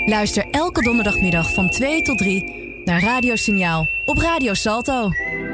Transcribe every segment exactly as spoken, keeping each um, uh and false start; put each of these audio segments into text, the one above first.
Luister elke donderdagmiddag van twee tot drie naar Radiosignaal op Radio Salto.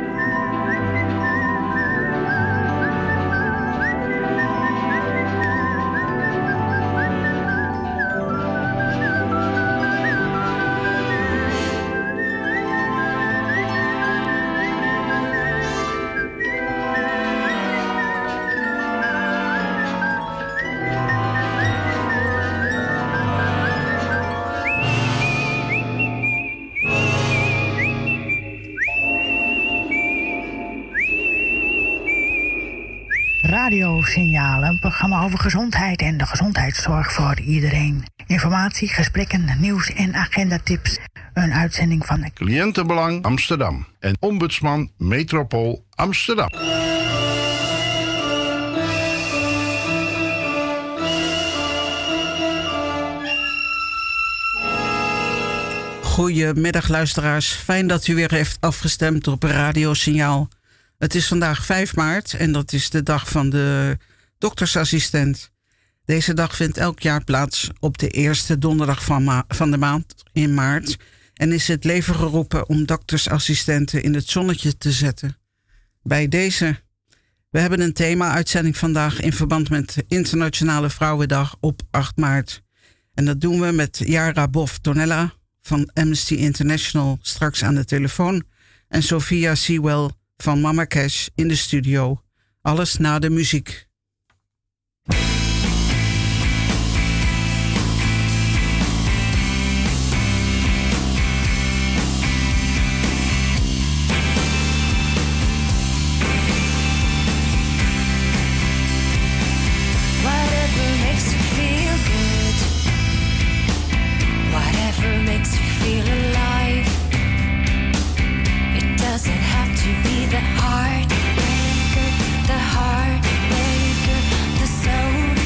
Radiosignalen, een programma over gezondheid en de gezondheidszorg voor iedereen. Informatie, gesprekken, nieuws en agendatips. Een uitzending van Cliëntenbelang Amsterdam en Ombudsman Metropool Amsterdam. Goedemiddag luisteraars, fijn dat u weer heeft afgestemd op Radiosignaal. Het is vandaag vijf maart en dat is de dag van de doktersassistent. Deze dag vindt elk jaar plaats op de eerste donderdag van, ma- van de maand in maart en is het leven geroepen om doktersassistenten in het zonnetje te zetten. Bij deze, we hebben een thema-uitzending vandaag in verband met de Internationale Vrouwendag op acht maart. En dat doen we met Yara Boff-Tornella van Amnesty International straks aan de telefoon en Sophia Sewell van Mama Cash in de studio. Alles na de muziek. Whatever makes you feel good, whatever makes you feel alive. It doesn't have to be the heartbreaker, the heartbreaker, the soul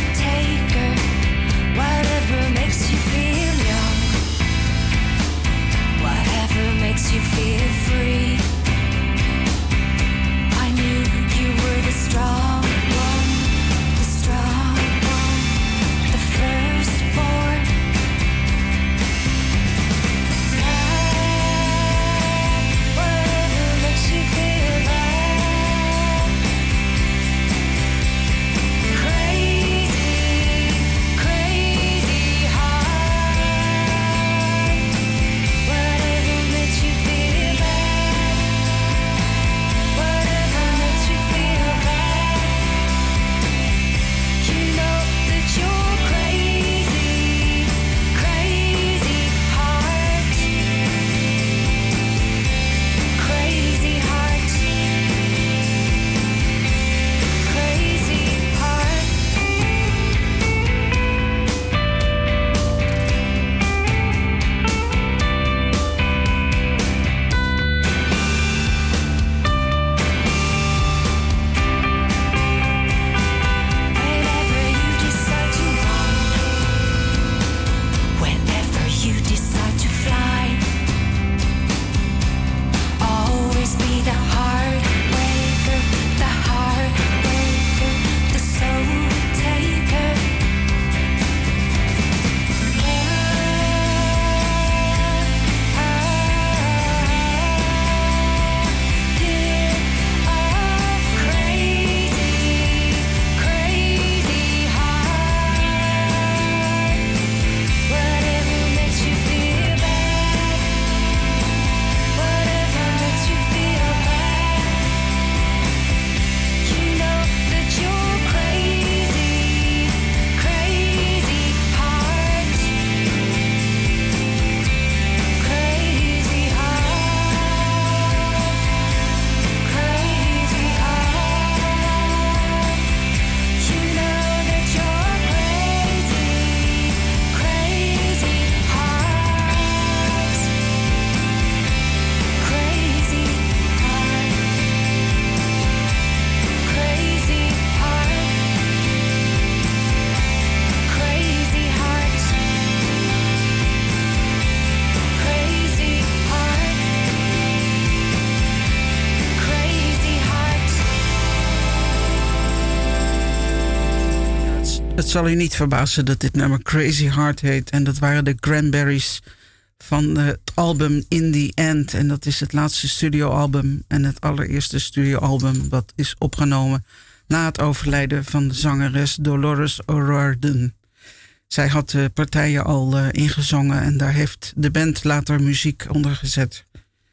Het zal u niet verbazen dat dit nummer Crazy Heart heet. En dat waren de Cranberries van het album In The End. En dat is het laatste studioalbum en het allereerste studioalbum dat is opgenomen na het overlijden van de zangeres Dolores O'Riordan. Zij had de partijen al uh, ingezongen en daar heeft de band later muziek onder gezet.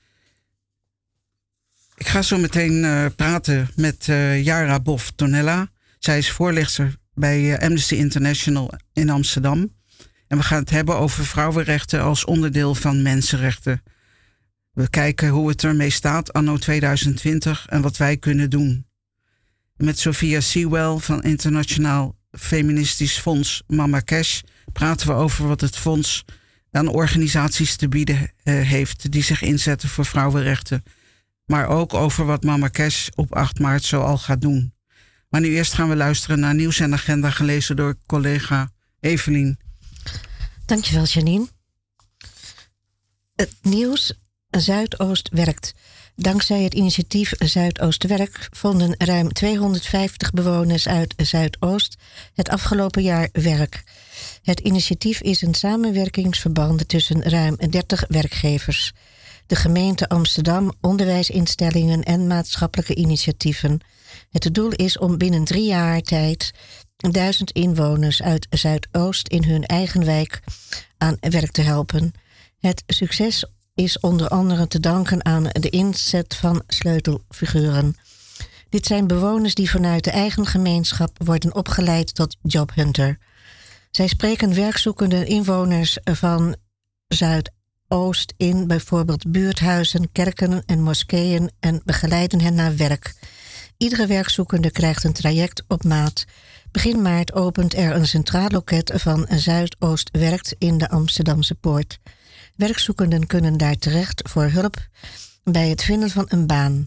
Ik ga zo meteen uh, praten met uh, Yara Boff Tonella. Zij is voorlichter bij uh, Amnesty International in Amsterdam. En we gaan het hebben over vrouwenrechten als onderdeel van mensenrechten. We kijken hoe het ermee staat anno tweeduizend twintig en wat wij kunnen doen. Met Sophia Sewell van Internationaal Feministisch Fonds Mama Cash praten we over wat het fonds aan organisaties te bieden uh, heeft die zich inzetten voor vrouwenrechten. Maar ook over wat Mama Cash op acht maart zo al gaat doen. Maar nu eerst gaan we luisteren naar Nieuws en Agenda, gelezen door collega Evelien. Dankjewel, Janine. Het nieuws Zuidoost werkt. Dankzij het initiatief Zuidoost Werk vonden ruim tweehonderdvijftig bewoners uit Zuidoost het afgelopen jaar werk. Het initiatief is een samenwerkingsverband tussen ruim dertig werkgevers. De gemeente Amsterdam, onderwijsinstellingen en maatschappelijke initiatieven. Het doel is om binnen drie jaar tijd duizend inwoners uit Zuidoost in hun eigen wijk aan werk te helpen. Het succes is onder andere te danken aan de inzet van sleutelfiguren. Dit zijn bewoners die vanuit de eigen gemeenschap worden opgeleid tot jobhunter. Zij spreken werkzoekende inwoners van Zuidoost in, bijvoorbeeld buurthuizen, kerken en moskeeën, en begeleiden hen naar werk. Iedere werkzoekende krijgt een traject op maat. Begin maart opent er een centraal loket van Zuidoost Werkt in de Amsterdamse Poort. Werkzoekenden kunnen daar terecht voor hulp bij het vinden van een baan.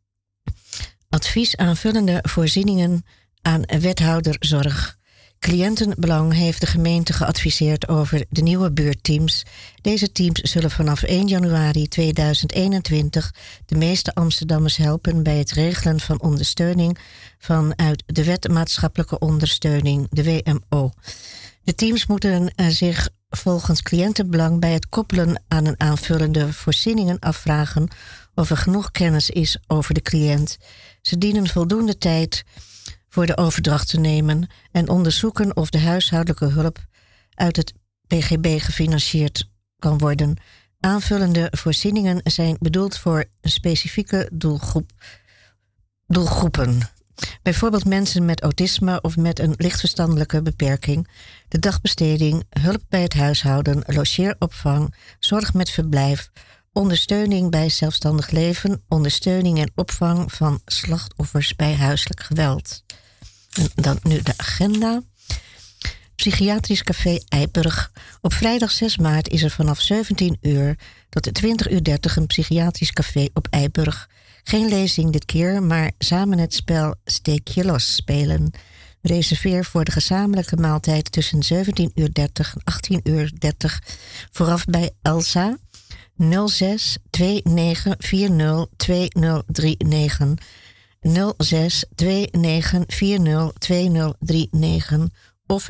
Advies aanvullende voorzieningen aan wethouderzorg. Cliëntenbelang heeft de gemeente geadviseerd over de nieuwe buurtteams. Deze teams zullen vanaf één januari tweeduizend eenentwintig de meeste Amsterdammers helpen bij het regelen van ondersteuning vanuit de Wet Maatschappelijke Ondersteuning, de W M O. De teams moeten zich volgens cliëntenbelang bij het koppelen aan een aanvullende voorzieningen afvragen of er genoeg kennis is over de cliënt. Ze dienen voldoende tijd voor de overdracht te nemen en onderzoeken of de huishoudelijke hulp uit het P G B gefinancierd kan worden. Aanvullende voorzieningen zijn bedoeld voor een specifieke doelgroep, doelgroepen. Bijvoorbeeld mensen met autisme of met een lichtverstandelijke beperking. De dagbesteding, hulp bij het huishouden, logeeropvang, zorg met verblijf, ondersteuning bij zelfstandig leven, ondersteuning en opvang van slachtoffers bij huiselijk geweld. En dan nu de agenda. Psychiatrisch Café Eiburg. Op vrijdag zes maart is er vanaf zeventien uur tot twintig uur dertig een psychiatrisch café op Eiburg. Geen lezing dit keer, maar samen het spel Steek je los spelen. Reserveer voor de gezamenlijke maaltijd tussen zeventien uur dertig en achttien uur dertig vooraf bij Elsa nul zes twee negen vier nul twee nul drie negen. nul zes twee negen vier nul twee nul drie negen of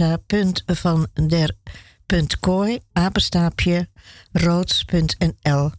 elsa.vander.kooi apenstaapje roods punt n l.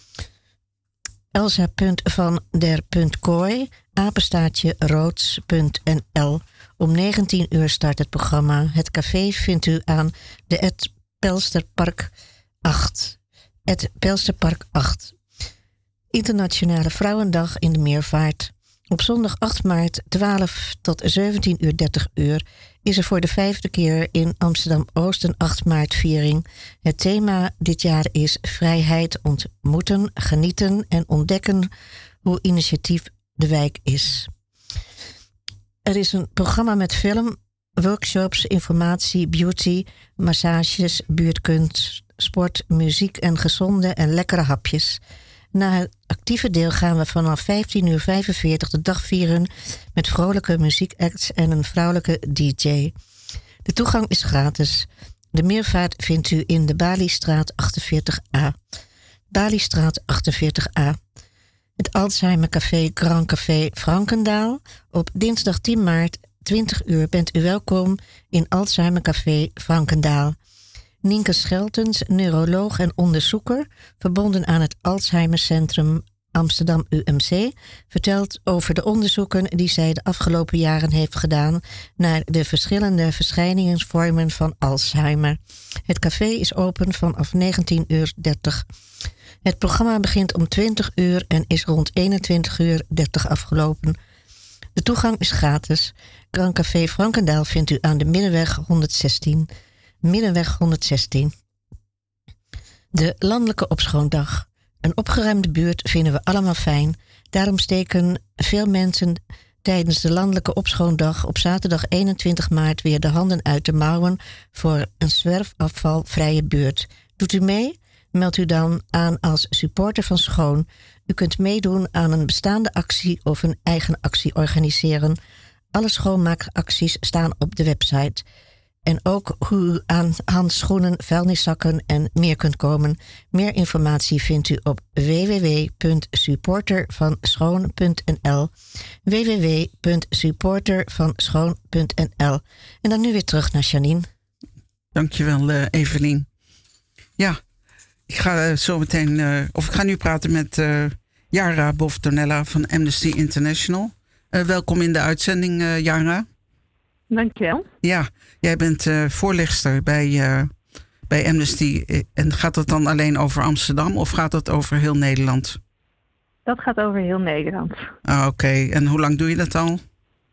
elsa.vander.kooi apenstaartje roods punt n l. Om negentien uur start het programma. Het café vindt u aan de Het Pelsterpark acht. Het Pelsterpark acht. Internationale Vrouwendag in de Meervaart. Op zondag acht maart twaalf tot zeventien uur dertig uur is er voor de vijfde keer in Amsterdam-Oost een acht maart viering. Het thema dit jaar is vrijheid ontmoeten, genieten en ontdekken hoe initiatief de wijk is. Er is een programma met film, workshops, informatie, beauty, massages, buurtkunst, sport, muziek en gezonde en lekkere hapjes. Na het actieve deel gaan we vanaf vijftien uur vijfenveertig de dag vieren met vrolijke muziekacts en een vrouwelijke D J. De toegang is gratis. De meervaart vindt u in de Baliestraat achtenveertig A. Baliestraat achtenveertig A. Het Alzheimer Café Grand Café Frankendaal op dinsdag tien maart twintig uur bent u welkom in Alzheimer Café Frankendaal. Nienke Scheltens, neuroloog en onderzoeker, verbonden aan het Alzheimer Centrum Amsterdam U M C, vertelt over de onderzoeken die zij de afgelopen jaren heeft gedaan naar de verschillende verschijningsvormen van Alzheimer. Het café is open vanaf negentien uur dertig. Het programma begint om twintig uur en is rond eenentwintig uur dertig afgelopen. De toegang is gratis. Grand Café Frankendaal vindt u aan de Middenweg honderdzestien. Middenweg honderdzestien. De Landelijke Opschoondag. Een opgeruimde buurt vinden we allemaal fijn. Daarom steken veel mensen tijdens de Landelijke Opschoondag op zaterdag eenentwintig maart weer de handen uit de mouwen voor een zwerfafvalvrije buurt. Doet u mee? Meld u dan aan als supporter van Schoon. U kunt meedoen aan een bestaande actie of een eigen actie organiseren. Alle schoonmaakacties staan op de website. En ook hoe u aan handschoenen, vuilniszakken en meer kunt komen. Meer informatie vindt u op w w w punt supporter van schoon punt n l. w w w punt supporter van schoon punt n l. En dan nu weer terug naar Janine. Dankjewel, uh, Evelien. Ja, ik ga uh, zo meteen, uh, of ik ga nu praten met uh, Yara Boftonella van Amnesty International. Uh, welkom in de uitzending, uh, Yara. Dankjewel. Ja, jij bent uh, voorlichter bij, uh, bij Amnesty. En gaat het dan alleen over Amsterdam of gaat het over heel Nederland? Dat gaat over heel Nederland. Ah, oké. Okay. En hoe lang doe je dat al?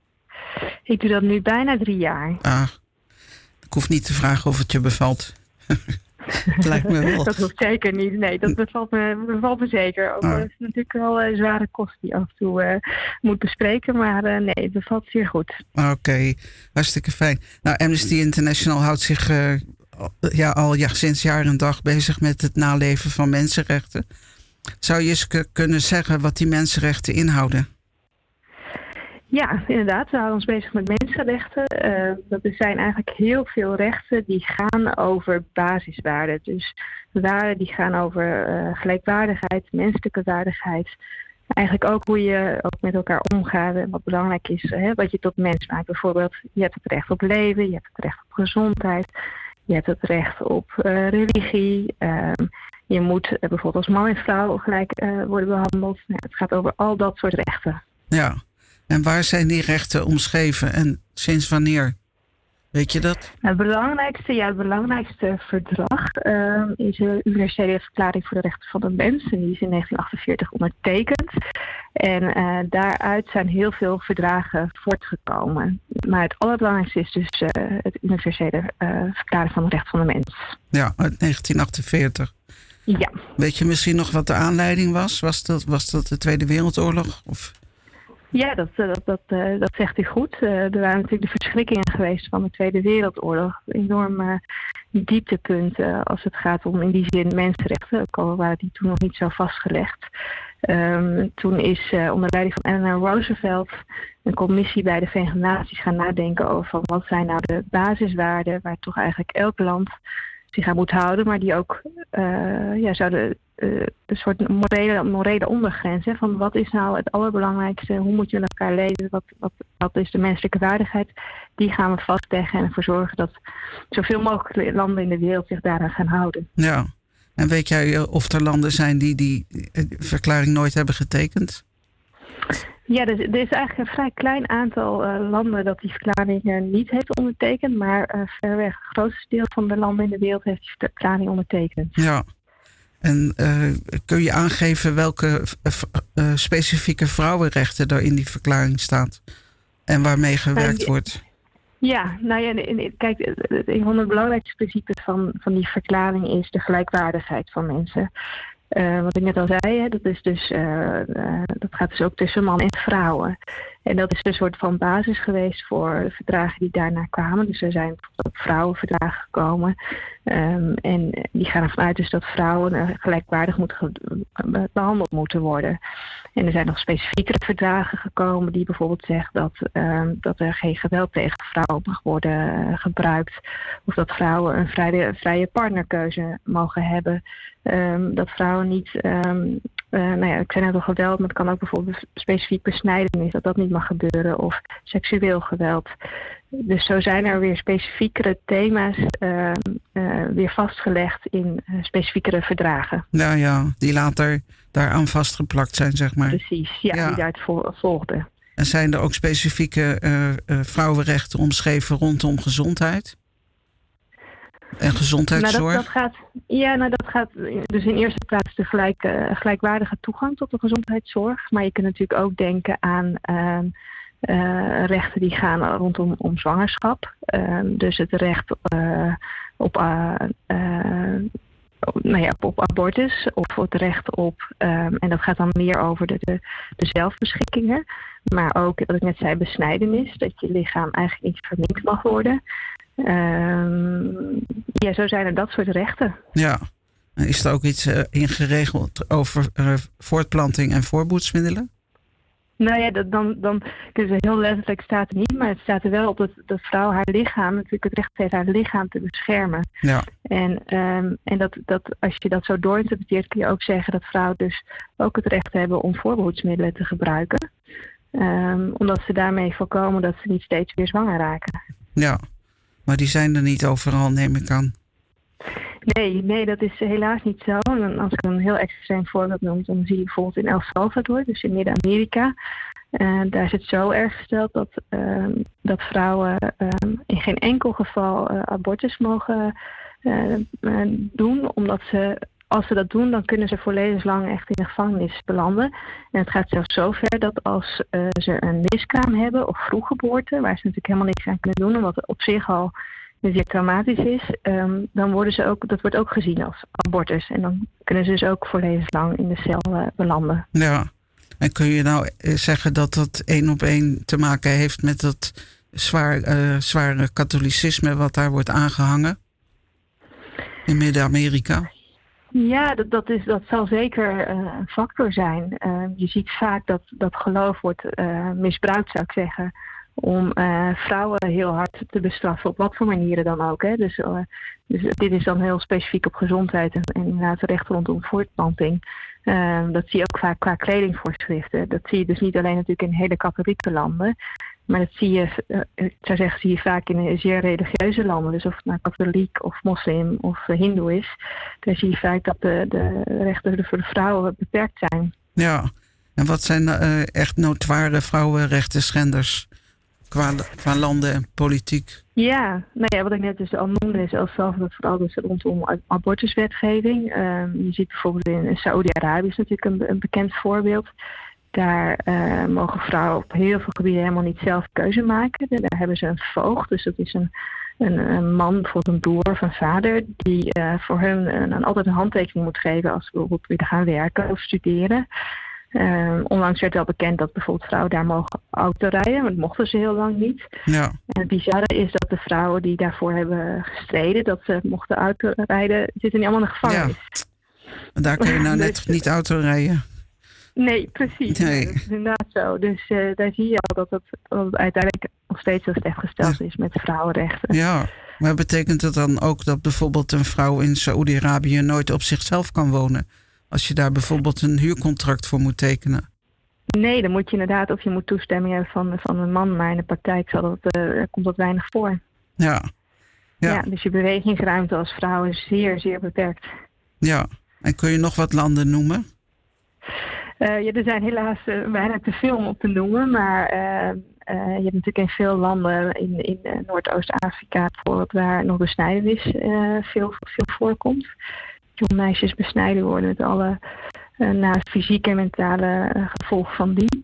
Ik doe dat nu bijna drie jaar. Ah, ik hoef niet te vragen of het je bevalt. Lijkt me wel. Dat hoeft zeker niet. Nee, dat bevalt me, bevalt me zeker. Ook, Ah. Het is natuurlijk wel een uh, zware kost die je af en toe uh, moet bespreken. Maar uh, nee, het bevalt zeer goed. Oké, okay. Hartstikke fijn. Nou, Amnesty International houdt zich uh, ja, al ja, sinds jaar en dag bezig met het naleven van mensenrechten. Zou je eens k- kunnen zeggen wat die mensenrechten inhouden? Ja, inderdaad. We houden ons bezig met mensenrechten. Uh, dat er zijn eigenlijk heel veel rechten die gaan over basiswaarden. Dus waarden die gaan over uh, gelijkwaardigheid, menselijke waardigheid. Eigenlijk ook hoe je ook met elkaar omgaat en wat belangrijk is, hè, wat je tot mens maakt. Bijvoorbeeld, je hebt het recht op leven, je hebt het recht op gezondheid, je hebt het recht op uh, religie. Uh, je moet uh, bijvoorbeeld als man en vrouw gelijk uh, worden behandeld. Nou, het gaat over al dat soort rechten. Ja. En waar zijn die rechten omschreven en sinds wanneer? Weet je dat? Het belangrijkste, ja, het belangrijkste verdrag uh, is de Universele Verklaring voor de Rechten van de Mens. En die is in negentien achtenveertig ondertekend. En uh, daaruit zijn heel veel verdragen voortgekomen. Maar het allerbelangrijkste is dus uh, het Universele uh, Verklaring van de Rechten van de Mens. Ja, uit negentien achtenveertig. Ja. Weet je misschien nog wat de aanleiding was? Was dat, was dat de Tweede Wereldoorlog? Of... Ja, dat, dat, dat, uh, dat zegt u goed. Uh, er waren natuurlijk de verschrikkingen geweest van de Tweede Wereldoorlog. Enorme dieptepunten als het gaat om in die zin mensenrechten. Ook al waren die toen nog niet zo vastgelegd. Um, toen is uh, onder leiding van Eleanor Roosevelt een commissie bij de Verenigde Naties gaan nadenken over van wat zijn nou de basiswaarden waar toch eigenlijk elk land zich aan moet houden, maar die ook uh, ja, zouden uh, een soort morele, morele ondergrens, hè, van wat is nou het allerbelangrijkste, hoe moet je met elkaar leven, wat, wat, wat is de menselijke waardigheid, die gaan we vastleggen en ervoor zorgen dat zoveel mogelijk landen in de wereld zich daaraan gaan houden. Ja, en weet jij of er landen zijn die die verklaring nooit hebben getekend? Ja, er, er is eigenlijk een vrij klein aantal uh, landen dat die verklaring uh, niet heeft ondertekend. Maar uh, verreweg het grootste deel van de landen in de wereld heeft die verklaring ondertekend. Ja, en uh, kun je aangeven welke uh, specifieke vrouwenrechten er in die verklaring staat? En waarmee gewerkt uh, wordt? Ja, nou ja, kijk, een van de belangrijkste principes van, van die verklaring is de gelijkwaardigheid van mensen. Uh, wat ik net al zei, hè, dat, is dus, uh, uh, dat gaat dus ook tussen man en vrouwen. En dat is een soort van basis geweest voor de verdragen die daarna kwamen. Dus er zijn ook vrouwenverdragen gekomen. Um, en die gaan ervan uit dus dat vrouwen uh, gelijkwaardig moeten ge- behandeld moeten worden. En er zijn nog specifiekere verdragen gekomen die bijvoorbeeld zeggen dat, um, dat er geen geweld tegen vrouwen mag worden uh, gebruikt. Of dat vrouwen een vrije, vrije partnerkeuze mogen hebben. Um, dat vrouwen niet um, Uh, nou ja, ik zei net al geweld, maar het kan ook bijvoorbeeld specifiek besnijdenis, dat dat niet mag gebeuren, of seksueel geweld. Dus zo zijn er weer specifiekere thema's uh, uh, weer vastgelegd in uh, specifiekere verdragen. Ja, ja, die later daaraan vastgeplakt zijn, zeg maar. Precies, ja, ja. die daaruit vo- volgden. En zijn er ook specifieke uh, uh, vrouwenrechten omschreven rondom gezondheid? En gezondheidszorg? Nou, dat, dat gaat, ja, nou dat gaat dus in eerste plaats de gelijk, uh, gelijkwaardige toegang tot de gezondheidszorg. Maar je kunt natuurlijk ook denken aan uh, uh, rechten die gaan rondom om zwangerschap. Uh, dus het recht uh, op, uh, uh, nou ja, op, op abortus of het recht op, um, en dat gaat dan meer over de, de, de zelfbeschikkingen. Maar ook, wat ik net zei, besnijdenis, dat je lichaam eigenlijk niet verminkt mag worden. Um, ja, zo zijn er dat soort rechten. Ja, is er ook iets uh, ingeregeld over uh, voortplanting en voorboedsmiddelen? Nou ja, dat, dan, dan dus heel letterlijk staat er niet, maar het staat er wel op dat de vrouw haar lichaam, natuurlijk het recht heeft haar lichaam te beschermen. Ja. En, um, en dat, dat, als je dat zo doorinterpreteert, kun je ook zeggen dat vrouwen dus ook het recht hebben om voorbehoedsmiddelen te gebruiken. Um, omdat ze daarmee voorkomen dat ze niet steeds weer zwanger raken. Ja, maar die zijn er niet overal, neem ik aan. Nee, nee, dat is helaas niet zo. En als ik een heel extreem voorbeeld noem, dan zie je bijvoorbeeld in El Salvador, dus in Midden-Amerika. Uh, daar is het zo erg gesteld dat, uh, dat vrouwen uh, in geen enkel geval uh, abortus mogen uh, uh, doen, omdat ze, als ze dat doen, dan kunnen ze voor levenslang echt in de gevangenis belanden. En het gaat zelfs zo ver dat als uh, ze een miskraam hebben of vroeggeboorte, waar ze natuurlijk helemaal niks aan kunnen doen, omdat het op zich al zeer traumatisch is, um, dan worden ze ook, dat wordt ook gezien als abortus. En dan kunnen ze dus ook voor levenslang in de cel uh, belanden. Ja, en kun je nou zeggen dat dat één op één te maken heeft met dat zwaar, uh, zware katholicisme wat daar wordt aangehangen in Midden-Amerika? Ja, dat, dat, is, dat zal zeker uh, een factor zijn. Uh, je ziet vaak dat, dat geloof wordt uh, misbruikt, zou ik zeggen, om uh, vrouwen heel hard te bestraffen, op wat voor manieren dan ook. Hè. Dus, uh, dus dit is dan heel specifiek op gezondheid en, en inderdaad recht rondom voortplanting. Uh, dat zie je ook vaak qua kledingvoorschriften. Dat zie je dus niet alleen natuurlijk in hele katholieke landen, maar dat zie je, uh, ik zou zeggen, zie je vaak in zeer religieuze landen. Dus of het nou katholiek of moslim of uh, hindoe is, daar zie je vaak dat de, de rechten voor de vrouwen beperkt zijn. Ja, en wat zijn uh, echt notoire vrouwenrechten schenders? Qua, qua landen en politiek. Ja, nou ja, wat ik net dus al noemde is El Salvador vooral dus rondom abortuswetgeving. Um, je ziet bijvoorbeeld in Saoedi-Arabië is natuurlijk een, een bekend voorbeeld. Daar uh, mogen vrouwen op heel veel gebieden helemaal niet zelf keuze maken. Daar hebben ze een voogd, dus dat is een, een, een man, bijvoorbeeld een broer of een vader, die uh, voor hun uh, altijd een handtekening moet geven als ze bijvoorbeeld willen gaan werken of studeren. Uh, onlangs werd wel bekend dat bijvoorbeeld vrouwen daar mogen autorijden, maar dat mochten ze heel lang niet. Ja. En het bizarre is dat de vrouwen die daarvoor hebben gestreden, dat ze mochten autorijden, zitten niet allemaal in de gevangenis. Ja. En daar kun je nou net dus, niet autorijden. Nee, precies. Nee. Dat is inderdaad zo. Dus uh, daar zie je al dat het, dat het uiteindelijk nog steeds heel slecht gesteld is met vrouwenrechten. Ja, maar betekent het dan ook dat bijvoorbeeld een vrouw in Saoedi-Arabië nooit op zichzelf kan wonen? Als je daar bijvoorbeeld een huurcontract voor moet tekenen? Nee, dan moet je inderdaad, of je moet toestemming hebben van, van een man, maar in de praktijk zal dat, uh, komt dat weinig voor. Ja. Ja. Ja, dus je bewegingsruimte als vrouw is zeer, zeer beperkt. Ja, en kun je nog wat landen noemen? Uh, ja, er zijn helaas uh, bijna te veel om op te noemen, maar uh, uh, je hebt natuurlijk in veel landen in, in uh, Noordoost-Afrika bijvoorbeeld waar nog besnijdenis uh, veel, veel voorkomt. Jonge meisjes besnijden worden met alle uh, na fysieke en mentale uh, gevolgen van die.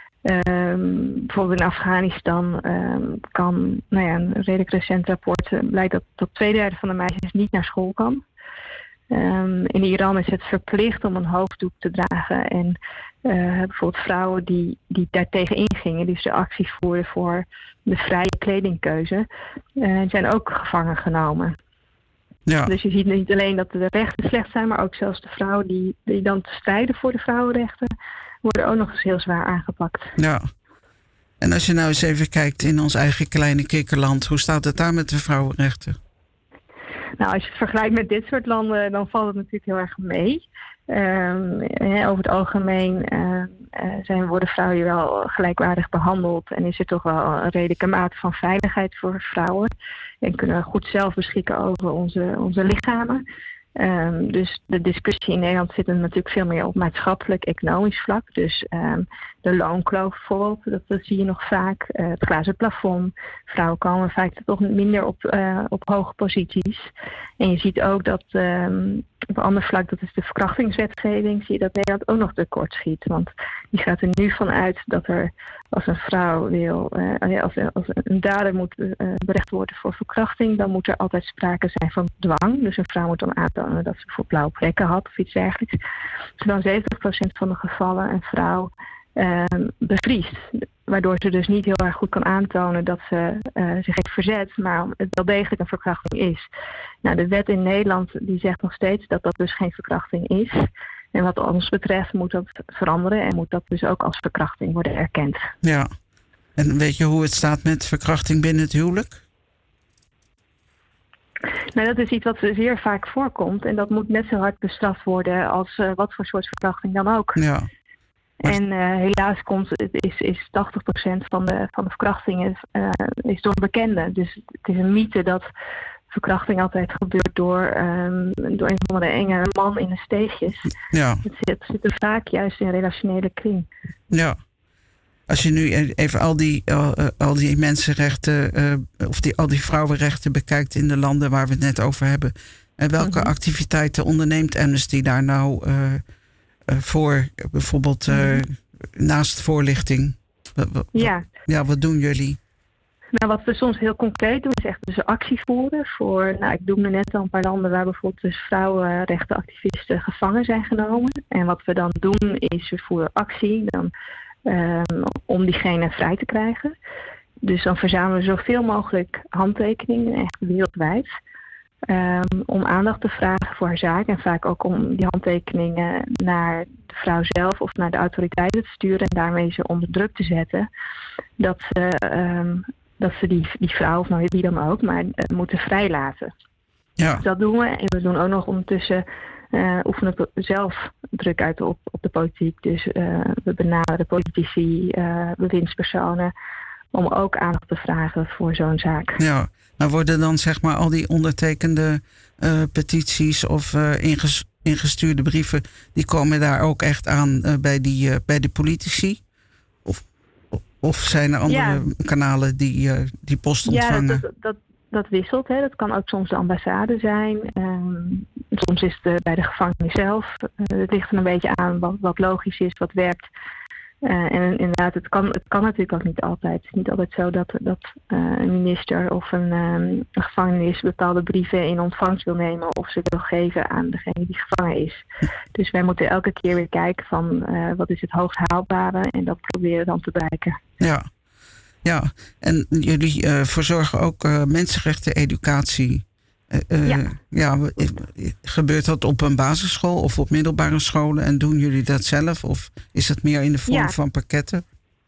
Um, bijvoorbeeld in Afghanistan um, kan, nou ja, een redelijk recent rapport uh, blijkt dat tot twee derde van de meisjes niet naar school kan. Um, in Iran is het verplicht om een hoofddoek te dragen en uh, bijvoorbeeld vrouwen die, die daartegen ingingen, dus de actie voerden voor de vrije kledingkeuze, uh, zijn ook gevangen genomen. Ja. Dus je ziet niet alleen dat de rechten slecht zijn, maar ook zelfs de vrouwen die, die dan strijden voor de vrouwenrechten, worden ook nog eens heel zwaar aangepakt. Ja. En als je nou eens even kijkt in ons eigen kleine kikkerland, hoe staat het daar met de vrouwenrechten? Nou, als je het vergelijkt met dit soort landen, dan valt het natuurlijk heel erg mee. Um, he, over het algemeen uh, uh, zijn, worden vrouwen hier wel gelijkwaardig behandeld. En is er toch wel een redelijke mate van veiligheid voor vrouwen. En kunnen we goed zelf beschikken over onze, onze lichamen. Um, dus de discussie in Nederland zit er natuurlijk veel meer op maatschappelijk, economisch vlak. Dus um, de loonkloof bijvoorbeeld, dat, dat zie je nog vaak. Uh, het glazen plafond. Vrouwen komen vaak toch minder op, uh, op hoge posities. En je ziet ook dat um, op een ander vlak, dat is de verkrachtingswetgeving, zie je dat Nederland ook nog tekort schiet. Want die gaat er nu van uit dat er als een vrouw wil, uh, als, als een dader moet uh, berecht worden voor verkrachting, dan moet er altijd sprake zijn van dwang. Dus een vrouw moet dan aantonen dat ze voor blauwe plekken had of iets dergelijks. Terwijl zeventig procent van de gevallen een vrouw uh, bevriest. Waardoor ze dus niet heel erg goed kan aantonen dat ze uh, zich heeft verzet, maar het wel degelijk een verkrachting is. Nou, de wet in Nederland die zegt nog steeds dat dat dus geen verkrachting is. En wat ons betreft moet dat veranderen en moet dat dus ook als verkrachting worden erkend. Ja, en weet je hoe het staat met verkrachting binnen het huwelijk? Nou, dat is iets wat zeer vaak voorkomt en dat moet net zo hard bestraft worden als uh, wat voor soort verkrachting dan ook. Ja. En uh, helaas komt, is, is tachtig procent van de, van de verkrachtingen uh, is door bekenden. Dus het is een mythe dat verkrachting altijd gebeurt door, um, door een van de enge man in de steegjes. Ja. Het zit, het zit er vaak juist in een relationele kring. Ja. Als je nu even al die, uh, al die mensenrechten, uh, of die, al die vrouwenrechten bekijkt in de landen waar we het net over hebben. En welke mm-hmm. activiteiten onderneemt Amnesty daar nou uh, uh, voor? Bijvoorbeeld uh, mm-hmm. naast voorlichting. W- w- ja. ja, wat doen jullie? Nou, wat we soms heel concreet doen, is echt dus actie voeren voor, nou, ik noemde net al een paar landen waar bijvoorbeeld dus vrouwenrechtenactivisten gevangen zijn genomen. En wat we dan doen is, we voeren actie dan, um, om diegene vrij te krijgen. Dus dan verzamelen we zoveel mogelijk handtekeningen, echt wereldwijd, um, om aandacht te vragen voor haar zaak. En vaak ook om die handtekeningen naar de vrouw zelf of naar de autoriteiten te sturen en daarmee ze onder druk te zetten. Dat ze... Um, dat ze die, die vrouw, of nou wie dan ook, maar uh, moeten vrijlaten. Ja. Dus dat doen we. En we doen ook nog ondertussen, uh, oefenen we zelf druk uit op, op de politiek. Dus uh, we benaderen politici, uh, bewindspersonen, om ook aandacht te vragen voor zo'n zaak. Ja, maar worden dan zeg maar al die ondertekende uh, petities of uh, inges, ingestuurde brieven, die komen daar ook echt aan uh, bij, die, uh, bij de politici? Of... Of zijn er andere ja. kanalen die, uh, die post ontvangen? Ja, dat, dat, dat wisselt. Hè. Dat kan ook soms de ambassade zijn. Um, soms is het uh, bij de gevangenis zelf. Uh, het ligt er een beetje aan wat, wat logisch is, wat werkt. Uh, en inderdaad, het kan, het kan natuurlijk ook niet altijd. Het is niet altijd zo dat, dat uh, een minister of een, um, een gevangenis bepaalde brieven in ontvangst wil nemen of ze wil geven aan degene die gevangen is. Dus wij moeten elke keer weer kijken van uh, wat is het hoogst haalbare en dat proberen we dan te bereiken. Ja, ja. En jullie uh, verzorgen ook uh, mensenrechten-educatie. Uh, uh, ja. ja, gebeurt dat op een basisschool of op middelbare scholen en doen jullie dat zelf? Of is het meer in de vorm ja. van pakketten?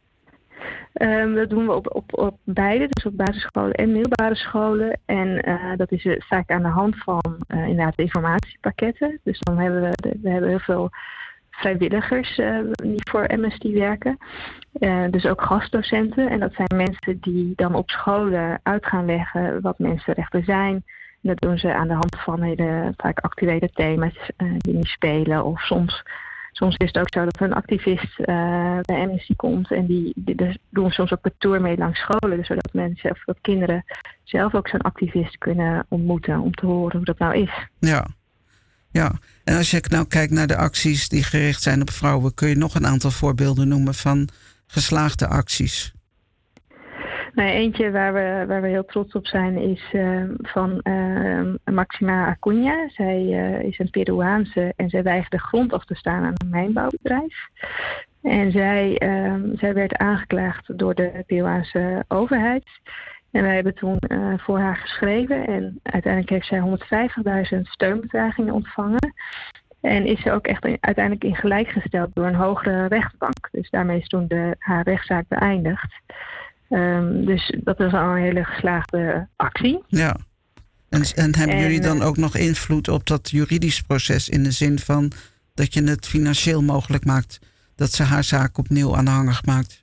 Um, dat doen we op, op, op beide, dus op basisscholen en middelbare scholen. En uh, dat is uh, vaak aan de hand van uh, inderdaad informatiepakketten. Dus dan hebben we, de, we hebben heel veel vrijwilligers uh, die voor Amnesty werken. Uh, dus ook gastdocenten. En dat zijn mensen die dan op scholen uit gaan leggen wat mensenrechten zijn. En dat doen ze aan de hand van hele vaak actuele thema's uh, die nu spelen. Of soms, soms is het ook zo dat een activist uh, bij Amnesty komt. En die, die dus doen soms ook een tour mee langs scholen. Dus zodat mensen of dat kinderen zelf ook zo'n activist kunnen ontmoeten. Om te horen hoe dat nou is. Ja, ja. En als je nou kijkt naar de acties die gericht zijn op vrouwen. Kun je nog een aantal voorbeelden noemen van geslaagde acties? Nou, eentje waar we, waar we heel trots op zijn is uh, van uh, Maxima Acuña. Zij uh, is een Peruaanse en zij weigerde grond af te staan aan een mijnbouwbedrijf. En zij, uh, zij werd aangeklaagd door de Peruaanse overheid. En wij hebben toen uh, voor haar geschreven en uiteindelijk heeft zij honderdvijftigduizend steunbetuigingen ontvangen. En is ze ook echt uiteindelijk in gelijk gesteld door een hogere rechtbank. Dus daarmee is toen de, haar rechtszaak beëindigd. Um, dus dat is al een hele geslaagde actie. Ja. En, en hebben en, jullie dan ook nog invloed op dat juridisch proces in de zin van dat je het financieel mogelijk maakt dat ze haar zaak opnieuw aanhangig maakt?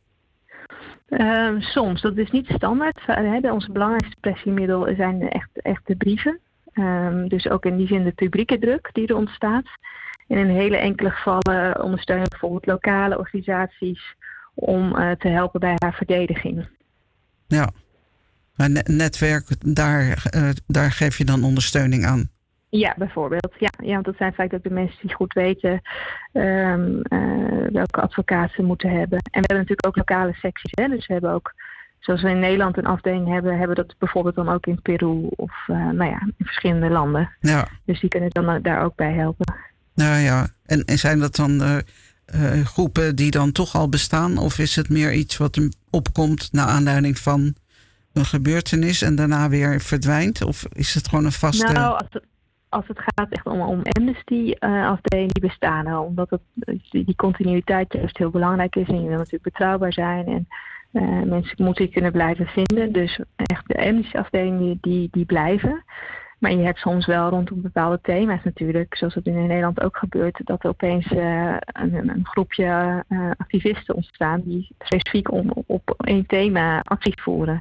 Uh, soms, dat is niet standaard. Uh, onze belangrijkste pressiemiddel zijn echt, echt de brieven. Um, dus ook in die zin de publieke druk die er ontstaat. En in hele enkele gevallen ondersteunen bijvoorbeeld lokale organisaties om uh, te helpen bij haar verdediging. Ja, maar ne- netwerk, daar, uh, daar geef je dan ondersteuning aan? Ja, bijvoorbeeld. Ja, ja, want dat zijn vaak ook de mensen die goed weten um, uh, welke advocaat ze moeten hebben. En we hebben natuurlijk ook lokale secties. Hè? Dus we hebben ook, zoals we in Nederland een afdeling hebben, hebben we dat bijvoorbeeld dan ook in Peru of uh, nou ja, in verschillende landen. Ja. Dus die kunnen dan daar ook bij helpen. Nou ja, en, en zijn dat dan uh, uh, groepen die dan toch al bestaan? Of is het meer iets wat opkomt naar aanleiding van een gebeurtenis en daarna weer verdwijnt? Of is het gewoon een vaste... Nou, als het, als het gaat echt om, om Amnesty-afdelingen, uh, die bestaan al. Omdat het, die, die continuïteit juist heel belangrijk is. En je wil natuurlijk betrouwbaar zijn. En uh, mensen moeten je kunnen blijven vinden. Dus echt de Amnesty-afdelingen die, die blijven. Maar je hebt soms wel rondom bepaalde thema's natuurlijk, zoals het in Nederland ook gebeurt, dat er opeens uh, een, een groepje uh, activisten ontstaan die specifiek om, op één thema actie voeren.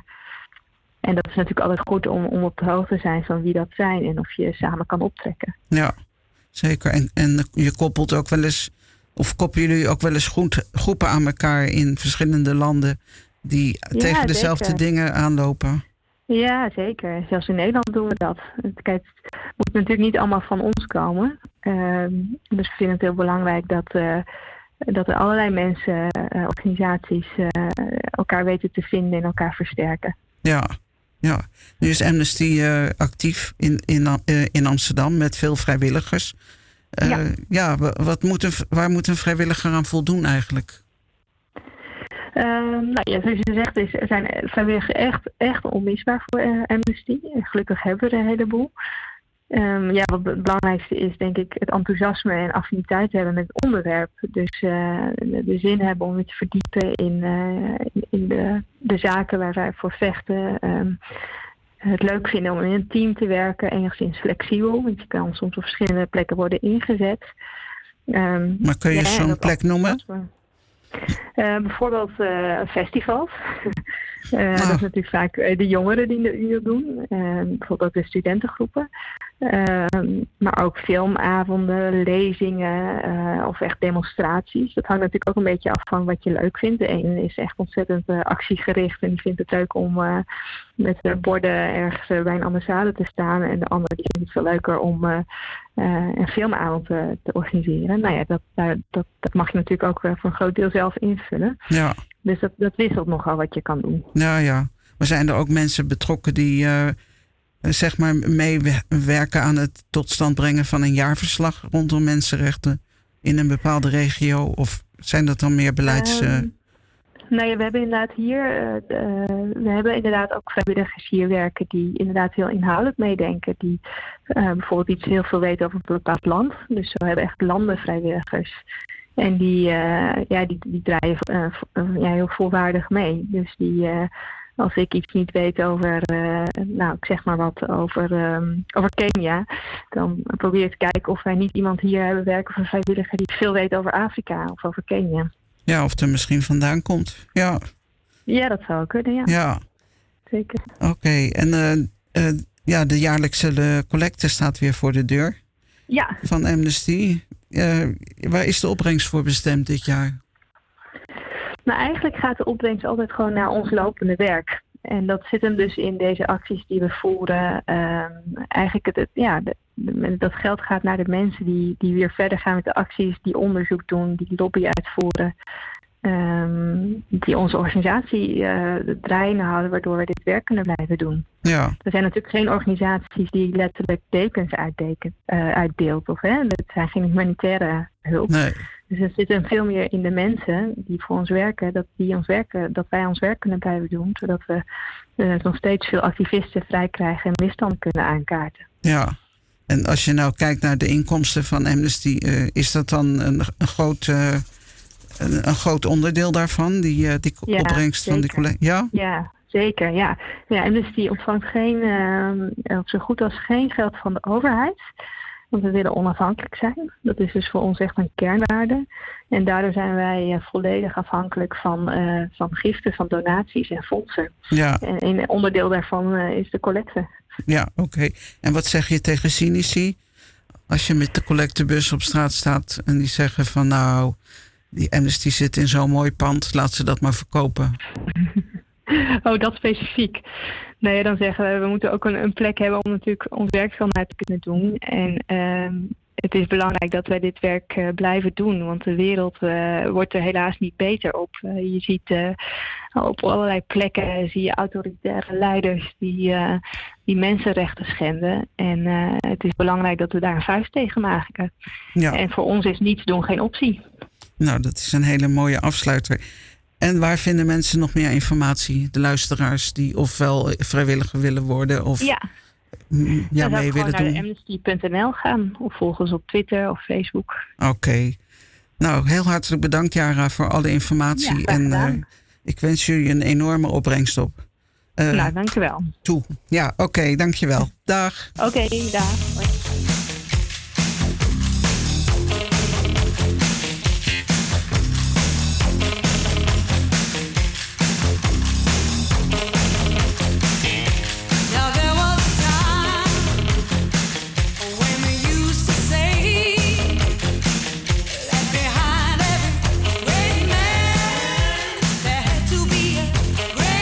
En dat is natuurlijk altijd goed om, om op de hoogte te zijn van wie dat zijn en of je samen kan optrekken. Ja, zeker. En, en je koppelt ook wel eens, of koppelen jullie ook wel eens goed, groepen aan elkaar in verschillende landen die ja, tegen dezelfde zeker. dingen aanlopen? Ja, zeker. Zelfs in Nederland doen we dat. Kijk, het moet natuurlijk niet allemaal van ons komen. Uh, dus we vinden het heel belangrijk dat, uh, dat er allerlei mensen, uh, organisaties uh, elkaar weten te vinden en elkaar versterken. Ja, ja. Nu is Amnesty uh, actief in, in, uh, in Amsterdam met veel vrijwilligers. Uh, ja, ja wat moet een, waar moet een vrijwilliger aan voldoen eigenlijk? Uh, nou ja, zoals je zegt, is, zijn vrijwilligers echt, echt onmisbaar voor uh, Amnesty. Gelukkig hebben we er een heleboel. Um, ja, wat het belangrijkste is, denk ik, het enthousiasme en affiniteit hebben met het onderwerp. Dus uh, de, de zin hebben om je te verdiepen in, uh, in, in de, de zaken waar wij voor vechten. Um, het leuk vinden om in een team te werken, enigszins flexibel. Want je kan soms op verschillende plekken worden ingezet. Um, maar kun je ja, zo'n plek noemen? Uh, bijvoorbeeld uh, festivals. uh, ah. Dat is natuurlijk vaak uh, de jongeren die, die dat doen. Uh, bijvoorbeeld de studentengroepen. Uh, maar ook filmavonden, lezingen uh, of echt demonstraties. Dat hangt natuurlijk ook een beetje af van wat je leuk vindt. De ene is echt ontzettend uh, actiegericht en die vindt het leuk om uh, met uh, borden ergens uh, bij een ambassade te staan. En de andere die vindt het veel leuker om uh, uh, een filmavond uh, te organiseren. Nou ja, dat, uh, dat, dat mag je natuurlijk ook uh, voor een groot deel zelf invullen. Ja. Dus dat, dat wisselt nogal wat je kan doen. Ja, ja. Maar zijn er ook mensen betrokken die uh, zeg maar meewerken aan het tot stand brengen van een jaarverslag rondom mensenrechten in een bepaalde regio? Of zijn dat dan meer beleids... Uh... Um, nee, we hebben inderdaad hier, uh, de, we hebben inderdaad ook vrijwilligers hier werken die inderdaad heel inhoudelijk meedenken. Die uh, bijvoorbeeld iets heel veel weten over een bepaald land. Dus we hebben echt landenvrijwilligers. En die, uh, ja, die, die draaien uh, uh, ja, heel volwaardig mee. Dus die, uh, als ik iets niet weet over, uh, nou ik zeg maar wat, over, um, over Kenia, dan probeer ik te kijken of wij niet iemand hier hebben werken of een vrijwilliger die veel weet over Afrika of over Kenia. Ja, of er misschien vandaan komt. Ja, ja dat zou kunnen, ja. Ja. Zeker. Oké, okay. en uh, uh, ja, de jaarlijkse uh, collecte staat weer voor de deur. Ja. Van Amnesty. Uh, waar is de opbrengst voor bestemd dit jaar? Nou, eigenlijk gaat de opbrengst altijd gewoon naar ons lopende werk. En dat zit hem dus in deze acties die we voeren. Uh, eigenlijk het, het, ja, de, de, dat geld gaat naar de mensen die, die weer verder gaan met de acties, die onderzoek doen, die lobby uitvoeren. Um, die onze organisatie uh, draaiende houden, waardoor we dit werk kunnen blijven doen. Ja. Er zijn natuurlijk geen organisaties die letterlijk dekens uitdeken, uh, uitdeelt. Of, hè, dat zijn geen humanitaire hulp. Nee. Dus er zit een veel meer in de mensen die voor ons werken, dat, die ons werken, dat wij ons werk kunnen blijven doen, zodat we uh, nog steeds veel activisten vrij krijgen en misstanden kunnen aankaarten. Ja. En als je nou kijkt naar de inkomsten van Amnesty, uh, is dat dan een, een groot... Uh, Een, een groot onderdeel daarvan, die, uh, die ja, opbrengst zeker. Van die collectie? Ja? Ja, zeker. Ja. Ja, Amnesty ontvangt geen, uh, zo goed als geen geld van de overheid. Want we willen onafhankelijk zijn. Dat is dus voor ons echt een kernwaarde. En daardoor zijn wij uh, volledig afhankelijk van, uh, van giften, van donaties en fondsen. Ja. En een onderdeel daarvan uh, is de collecte. Ja, oké. Okay. En wat zeg je tegen cynici? Als je met de collectebus op straat staat en die zeggen van nou, die Amnesty zit in zo'n mooi pand, laat ze dat maar verkopen. Oh, dat specifiek. Nee, dan zeggen we, we moeten ook een, een plek hebben om natuurlijk ons werk vanuit te kunnen doen. En uh, het is belangrijk dat wij dit werk uh, blijven doen, want de wereld uh, wordt er helaas niet beter op. Uh, je ziet uh, op allerlei plekken zie je autoritaire leiders die, uh, die mensenrechten schenden. En uh, het is belangrijk dat we daar een vuist tegen maken. Ja. En voor ons is niets doen geen optie. Nou, dat is een hele mooie afsluiter. En waar vinden mensen nog meer informatie? De luisteraars die ofwel vrijwilliger willen worden of ja. m- ja, mee willen doen? Dan naar amnesty punt n l gaan of volg ons op Twitter of Facebook. Oké. Okay. Nou, heel hartelijk bedankt Jara voor alle informatie. Ja, en uh, ik wens jullie een enorme opbrengst op. Uh, nou, dankjewel. Toe. Ja, oké, okay, dankjewel. Dag. Oké, okay, dag. Hoi.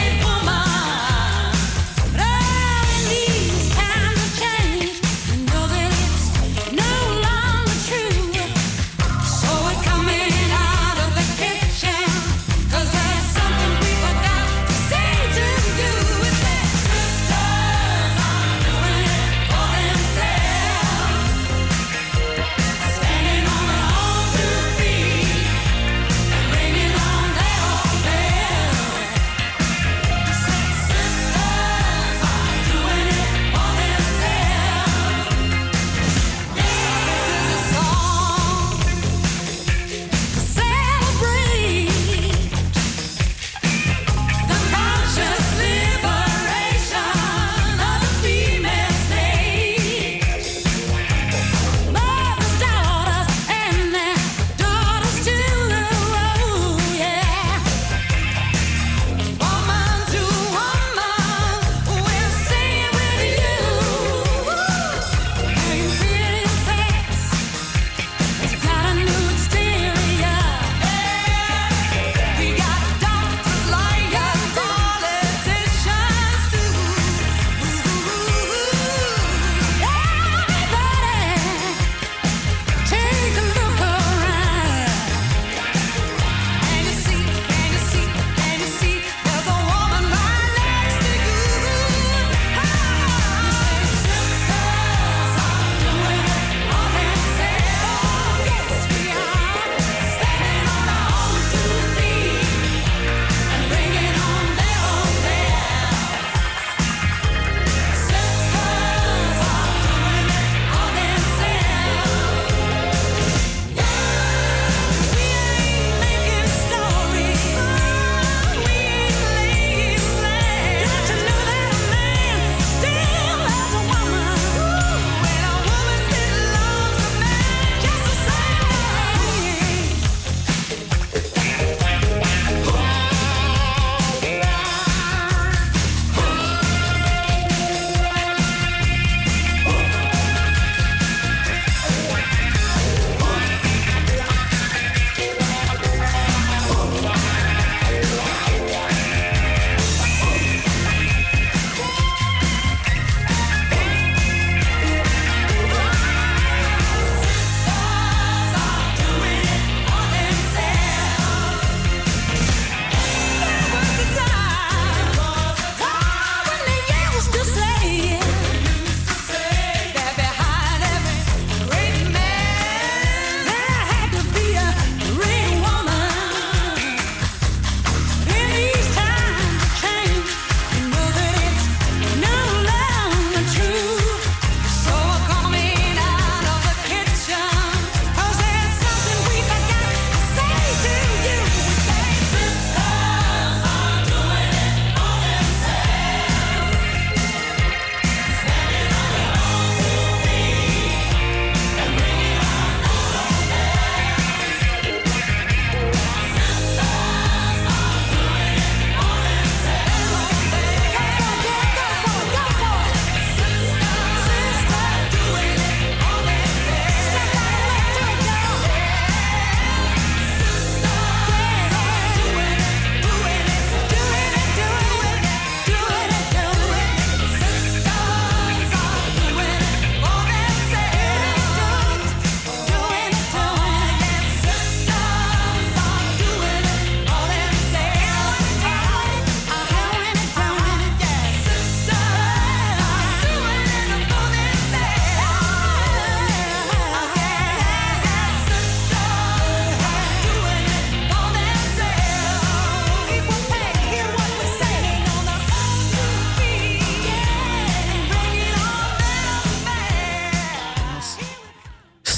Know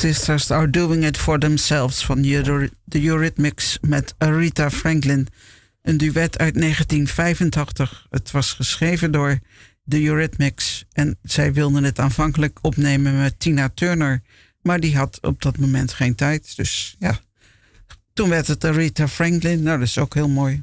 Sisters Are Doing It For Themselves van de Eurythmics met Aretha Franklin. Een duet uit negentien vijfentachtig. Het was geschreven door de Eurythmics en zij wilden het aanvankelijk opnemen met Tina Turner. Maar die had op dat moment geen tijd. Dus ja, toen werd het Aretha Franklin. Nou, dat is ook heel mooi.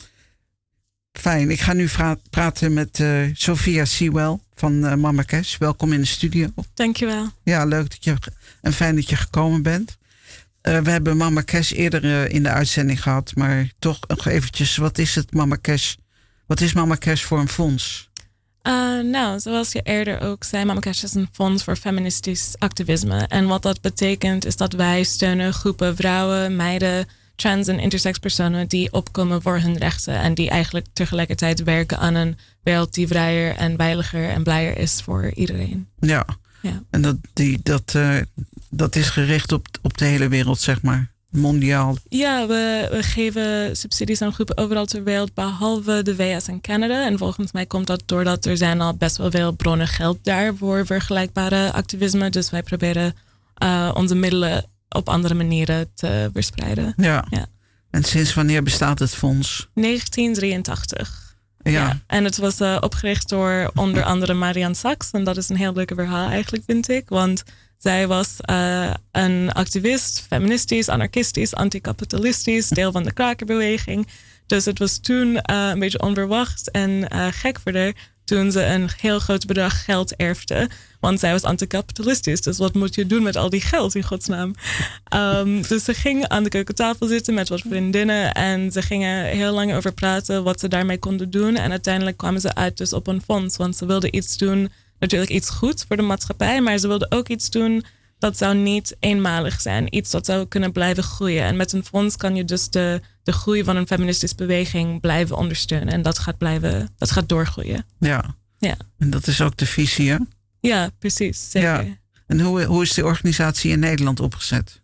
Fijn, ik ga nu vra- praten met uh, Sophia Sewell van uh, Mama Cash. Welkom in de studio. Dankjewel. Ja, leuk dat je en fijn dat je gekomen bent. Uh, we hebben Mama Cash eerder uh, in de uitzending gehad, maar toch nog eventjes, wat is het Mama Cash? Wat is Mama Cash voor een fonds? Uh, nou, zoals je eerder ook zei, Mama Cash is een fonds voor feministisch activisme. En wat dat betekent is dat wij steunen groepen vrouwen, meiden, trans- en intersex personen die opkomen voor hun rechten. En die eigenlijk tegelijkertijd werken aan een wereld die vrijer en veiliger en blijer is voor iedereen. Ja, ja. En dat, die, dat, uh, dat is gericht op, op de hele wereld, zeg maar. Mondiaal. Ja, we, we geven subsidies aan groepen overal ter wereld, behalve de V S en Canada. En volgens mij komt dat doordat er zijn al best wel veel bronnen geld daar voor vergelijkbare activisme. Dus wij proberen uh, onze middelen op andere manieren te verspreiden. Ja. ja. En sinds wanneer bestaat het fonds? negentien drieëntachtig. Ja. ja. En het was uh, opgericht door onder andere Marianne Sachs. En dat is een heel leuke verhaal eigenlijk, vind ik. Want zij was uh, een activist, feministisch, anarchistisch, anticapitalistisch, deel van de krakerbeweging. Dus het was toen uh, een beetje onverwacht en uh, gek voor haar toen ze een heel groot bedrag geld erfde. Want zij was anticapitalistisch. Dus wat moet je doen met al die geld in godsnaam? Um, dus ze ging aan de keukentafel zitten met wat vriendinnen. En ze gingen heel lang over praten wat ze daarmee konden doen. En uiteindelijk kwamen ze uit dus op een fonds. Want ze wilden iets doen, natuurlijk iets goed voor de maatschappij. Maar ze wilden ook iets doen dat zou niet eenmalig zijn. Iets dat zou kunnen blijven groeien. En met een fonds kan je dus de, de groei van een feministische beweging blijven ondersteunen. En dat gaat blijven, dat gaat doorgroeien. Ja. ja. En dat is ook de visie, hè? Ja, precies. Zeker. Ja. En hoe, hoe is de organisatie in Nederland opgezet?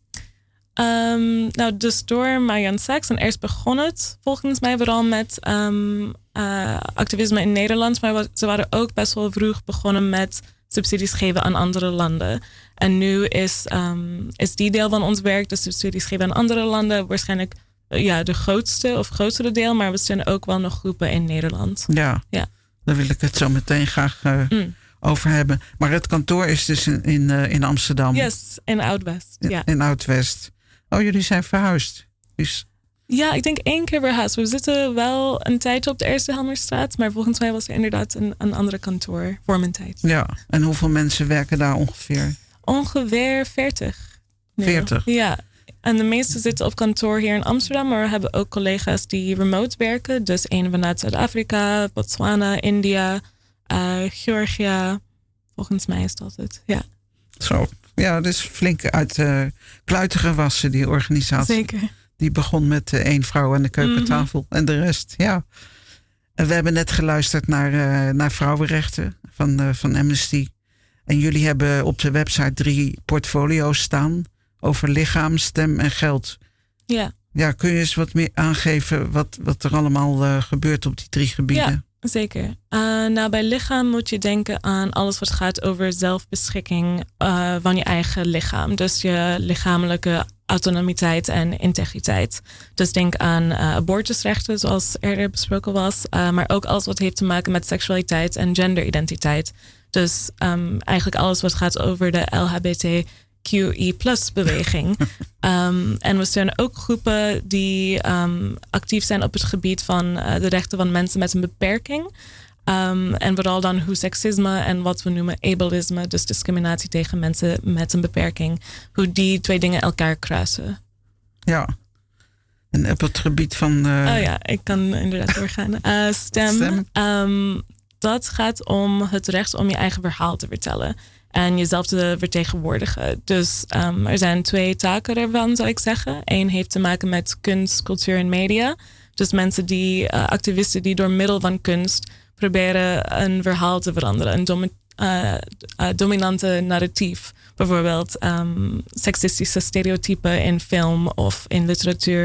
Um, nou, dus door Marianne Sachs. En eerst begon het volgens mij vooral met um, uh, activisme in Nederland. Maar ze waren ook best wel vroeg begonnen met subsidies geven aan andere landen. En nu is, um, is die deel van ons werk, de subsidies geven aan andere landen, waarschijnlijk ja, de grootste of grotere deel. Maar we steunen ook wel nog groepen in Nederland. Ja, ja. Daar wil ik het zo meteen graag uh, mm. over hebben. Maar het kantoor is dus in, in, uh, in Amsterdam. Yes, in Oud-West. Ja. In Oud-West. Oh, jullie zijn verhuisd. Dus... Ja, ik denk één keer verhuisd. We zitten wel een tijd op de Eerste Helmerstraat, maar volgens mij was er inderdaad een, een andere kantoor voor mijn tijd. Ja, en hoeveel mensen werken daar ongeveer? Ongeveer veertig. Nee. veertig? Ja, en de meeste zitten op kantoor hier in Amsterdam, maar we hebben ook collega's die remote werken. Dus een vanuit Zuid-Afrika, Botswana, India, uh, Georgia. Volgens mij is dat het, ja. Zo, ja, dus flink uit uh, kluiten gewassen, die organisatie. Zeker. Die begon met uh, één vrouw aan de keukentafel mm-hmm. en de rest, ja. En we hebben net geluisterd naar, uh, naar vrouwenrechten van, uh, van Amnesty. En jullie hebben op de website drie portfolio's staan over lichaam, stem en geld. Ja. Ja, kun je eens wat meer aangeven wat, wat er allemaal uh, gebeurt op die drie gebieden? Ja. Zeker. Uh, nou, bij lichaam moet je denken aan alles wat gaat over zelfbeschikking uh, van je eigen lichaam. Dus je lichamelijke autonomiteit en integriteit. Dus denk aan uh, abortusrechten, zoals eerder besproken was. Uh, maar ook alles wat heeft te maken met seksualiteit en genderidentiteit. Dus um, eigenlijk alles wat gaat over de L H B T Q I plus beweging. um, en we steunen ook groepen die um, actief zijn op het gebied van uh, de rechten van mensen met een beperking. Um, en vooral dan hoe seksisme en wat we noemen ableisme, dus discriminatie tegen mensen met een beperking, hoe die twee dingen elkaar kruisen. Ja. En op het gebied van... Uh... Oh ja, ik kan inderdaad doorgaan. Uh, stem. stem. Um, dat gaat om het recht om je eigen verhaal te vertellen. En jezelf te vertegenwoordigen. Dus um, er zijn twee taken ervan, zou ik zeggen. Eén heeft te maken met kunst, cultuur en media. Dus mensen die, uh, activisten die door middel van kunst proberen een verhaal te veranderen. Een domi- uh, uh, dominante narratief. Bijvoorbeeld um, seksistische stereotypen in film of in literatuur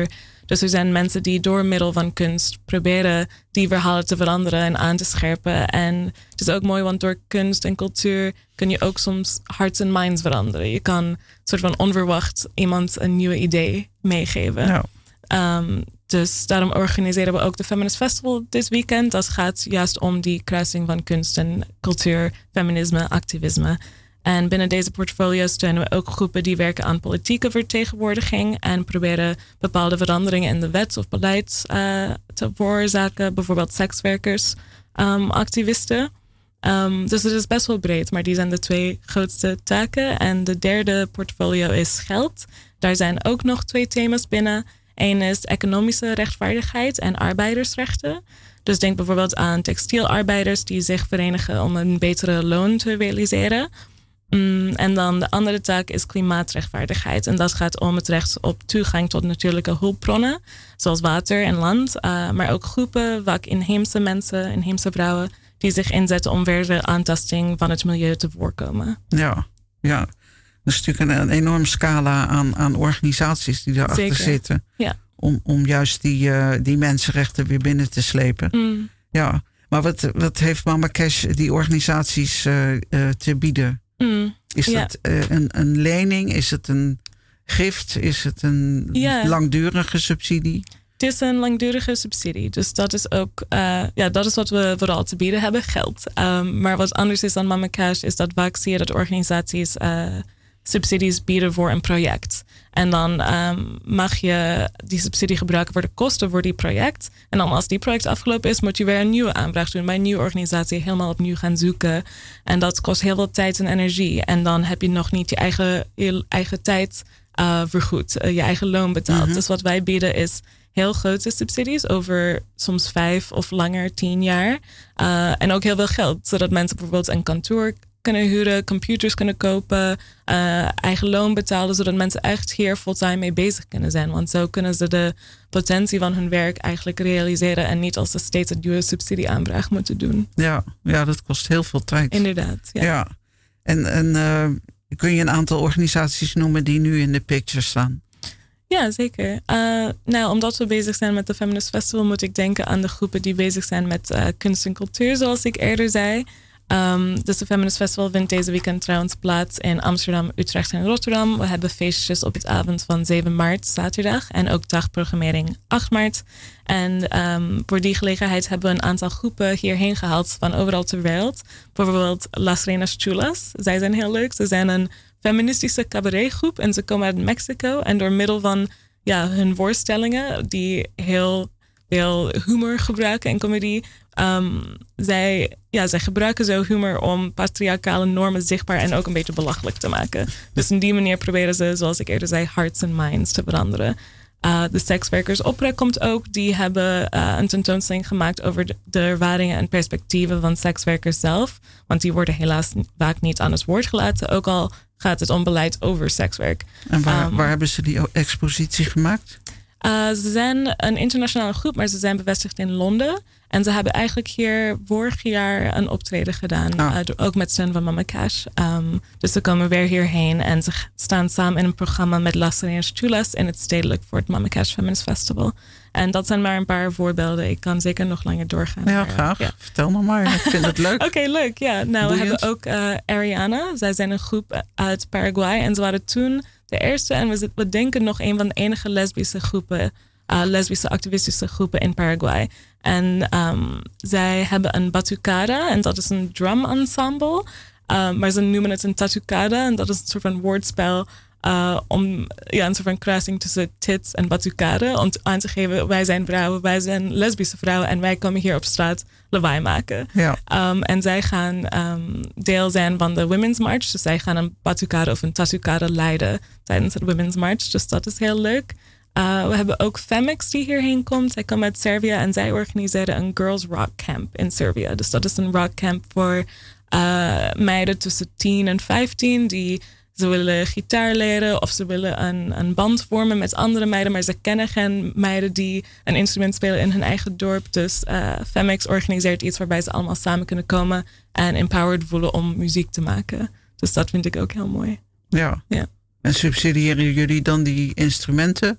Dus er zijn mensen die door middel van kunst proberen die verhalen te veranderen en aan te scherpen. En het is ook mooi, want door kunst en cultuur kun je ook soms hearts en minds veranderen. Je kan soort van onverwacht iemand een nieuw idee meegeven. Nou. Um, dus daarom organiseren we ook de Feminist Festival dit weekend. Dat gaat juist om die kruising van kunst en cultuur, feminisme, activisme. En binnen deze portfolio steunen we ook groepen die werken aan politieke vertegenwoordiging en proberen bepaalde veranderingen in de wet of beleid uh, te veroorzaken. Bijvoorbeeld sekswerkers, um, activisten. Um, dus het is best wel breed, maar die zijn de twee grootste taken. En de derde portfolio is geld. Daar zijn ook nog twee thema's binnen. Eén is economische rechtvaardigheid en arbeidersrechten. Dus denk bijvoorbeeld aan textielarbeiders die zich verenigen om een betere loon te realiseren. Mm, en dan de andere taak is klimaatrechtvaardigheid. En dat gaat om het recht op toegang tot natuurlijke hulpbronnen, zoals water en land. Uh, maar ook groepen, vaak inheemse mensen, inheemse vrouwen, die zich inzetten om verdere aantasting van het milieu te voorkomen. Ja, ja. Dat is natuurlijk een, een enorm scala aan, aan organisaties die daarachter Zeker. zitten. Ja. Om, om juist die, uh, die mensenrechten weer binnen te slepen. Mm. Ja, maar wat, wat heeft Mama Cash die organisaties uh, uh, te bieden? Mm. Is Ja. dat uh, een, een lening? Is het een gift? Is het een Ja. langdurige subsidie? Het is een langdurige subsidie. Dus dat is ook, uh, ja, dat is wat we vooral te bieden hebben, geld. Um, maar wat anders is dan Mama Cash is dat vaak zie je dat organisaties uh, subsidies bieden voor een project. En dan um, mag je die subsidie gebruiken voor de kosten voor die project. En dan als die project afgelopen is, moet je weer een nieuwe aanvraag doen bij een nieuwe organisatie, helemaal opnieuw gaan zoeken. En dat kost heel veel tijd en energie. En dan heb je nog niet je eigen, je eigen tijd uh, vergoed, uh, je eigen loon betaald. Mm-hmm. Dus wat wij bieden is heel grote subsidies over soms vijf of langer, tien jaar. Uh, en ook heel veel geld, zodat mensen bijvoorbeeld een kantoor kunnen huren, computers kunnen kopen, uh, eigen loon betalen, zodat mensen echt hier fulltime mee bezig kunnen zijn. Want zo kunnen ze de potentie van hun werk eigenlijk realiseren en niet als ze steeds een nieuwe subsidieaanvraag moeten doen. Ja, ja, dat kost heel veel tijd. Inderdaad, ja. Ja. En, en uh, kun je een aantal organisaties noemen die nu in de picture staan? Ja, zeker. Uh, nou, omdat we bezig zijn met de Feminist Festival, moet ik denken aan de groepen die bezig zijn met uh, kunst en cultuur, zoals ik eerder zei. Um, dus de Feminist Festival vindt deze weekend trouwens plaats in Amsterdam, Utrecht en Rotterdam. We hebben feestjes op het avond van zeven maart, zaterdag. En ook dagprogrammering acht maart. En um, voor die gelegenheid hebben we een aantal groepen hierheen gehaald van overal ter wereld. Bijvoorbeeld Las Reinas Chulas. Zij zijn heel leuk. Ze zijn een feministische cabaretgroep en ze komen uit Mexico. En door middel van ja, hun voorstellingen, die heel veel humor gebruiken en comedy, Um, zij, ja, zij gebruiken zo humor om patriarchale normen zichtbaar en ook een beetje belachelijk te maken. Dus in die manier proberen ze, zoals ik eerder zei, hearts and minds te veranderen. Uh, de Sekswerkers Opera komt ook. Die hebben uh, een tentoonstelling gemaakt over de, de ervaringen en perspectieven van sekswerkers zelf. Want die worden helaas vaak niet aan het woord gelaten. Ook al gaat het om beleid over sekswerk. En waar, Um, waar hebben ze die expositie gemaakt? Uh, ze zijn een internationale groep, maar ze zijn bevestigd in Londen. En ze hebben eigenlijk hier vorig jaar een optreden gedaan. Ah. Uh, ook met steun van Mama Cash. Um, dus ze komen weer hierheen. En ze staan samen in een programma met Las Reinas Chulas in het stedelijk voor het Mama Cash Feminist Festival. En dat zijn maar een paar voorbeelden. Ik kan zeker nog langer doorgaan. Ja, maar, graag. ja. Vertel nog maar. Ik vind het leuk. Oké, okay, leuk. Ja, nou, we hebben ook uh, Ariana. Zij zijn een groep uit Paraguay. En ze waren toen de eerste en we, we denken nog een van de enige lesbische groepen, uh, lesbische activistische groepen in Paraguay. En um, zij hebben een batucada en dat is een drum ensemble. Uh, maar ze noemen het een tatucada en dat is een soort van woordspel uh, om ja, een soort van kruising tussen tits en batucada. Om aan te geven, wij zijn vrouwen, wij zijn lesbische vrouwen en wij komen hier op straat lawaai maken. Ja. Um, en zij gaan um, deel zijn van de Women's March. Dus zij gaan een batucada of een tatucada leiden tijdens de Women's March. Dus dat is heel leuk. Uh, we hebben ook Femix die hierheen komt. Zij komt uit Servië en zij organiseren een Girls Rock Camp in Servië. Dus dat is een rock camp voor uh, meiden tussen tien en vijftien die ze willen gitaar leren of ze willen een, een band vormen met andere meiden, maar ze kennen geen meiden die een instrument spelen in hun eigen dorp. Dus uh, Femix organiseert iets waarbij ze allemaal samen kunnen komen en empowered voelen om muziek te maken. Dus dat vind ik ook heel mooi. Ja. Ja. En subsidiëren jullie dan die instrumenten?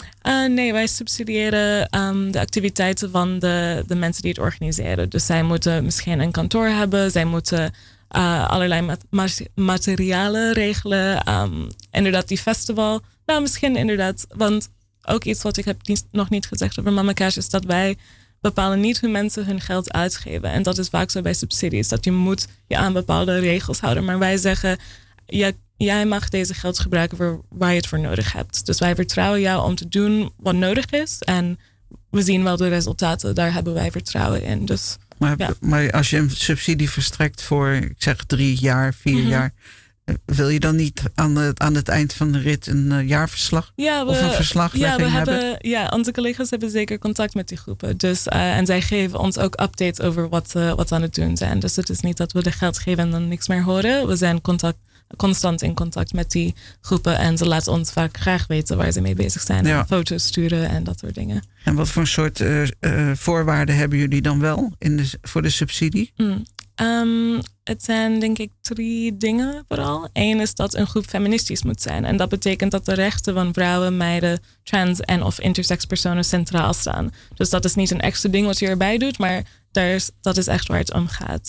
Uh, nee, wij subsidiëren um, de activiteiten van de, de mensen die het organiseren. Dus zij moeten misschien een kantoor hebben. Zij moeten uh, allerlei mat- mat- materialen regelen. Um, inderdaad, die festival. Nou, misschien inderdaad. Want ook iets wat ik heb niet, nog niet gezegd over Mama Cash is dat wij bepalen niet hoe mensen hun geld uitgeven. En dat is vaak zo bij subsidies. Dat je moet je aan bepaalde regels houden. Maar wij zeggen, ja, jij mag deze geld gebruiken voor waar je het voor nodig hebt. Dus wij vertrouwen jou om te doen wat nodig is. En we zien wel de resultaten. Daar hebben wij vertrouwen in. Dus, maar, ja. maar als je een subsidie verstrekt voor, ik zeg drie jaar, vier Mm-hmm. jaar... wil je dan niet aan het, aan het eind van de rit een uh, jaarverslag ja, we, of een verslaglegging ja, we hebben? hebben? Ja, onze collega's hebben zeker contact met die groepen. Dus, uh, en zij geven ons ook updates over wat, uh, wat ze aan het doen zijn. Dus het is niet dat we de geld geven en dan niks meer horen. We zijn contact, constant in contact met die groepen. En ze laten ons vaak graag weten waar ze mee bezig zijn. Ja. En foto's sturen en dat soort dingen. En wat voor een soort uh, uh, voorwaarden hebben jullie dan wel in de, voor de subsidie? Mm. Um, het zijn denk ik drie dingen vooral. Eén is dat een groep feministisch moet zijn. En dat betekent dat de rechten van vrouwen, meiden, trans en of intersex personen centraal staan. Dus dat is niet een extra ding wat je erbij doet, maar daar is, dat is echt waar het om gaat.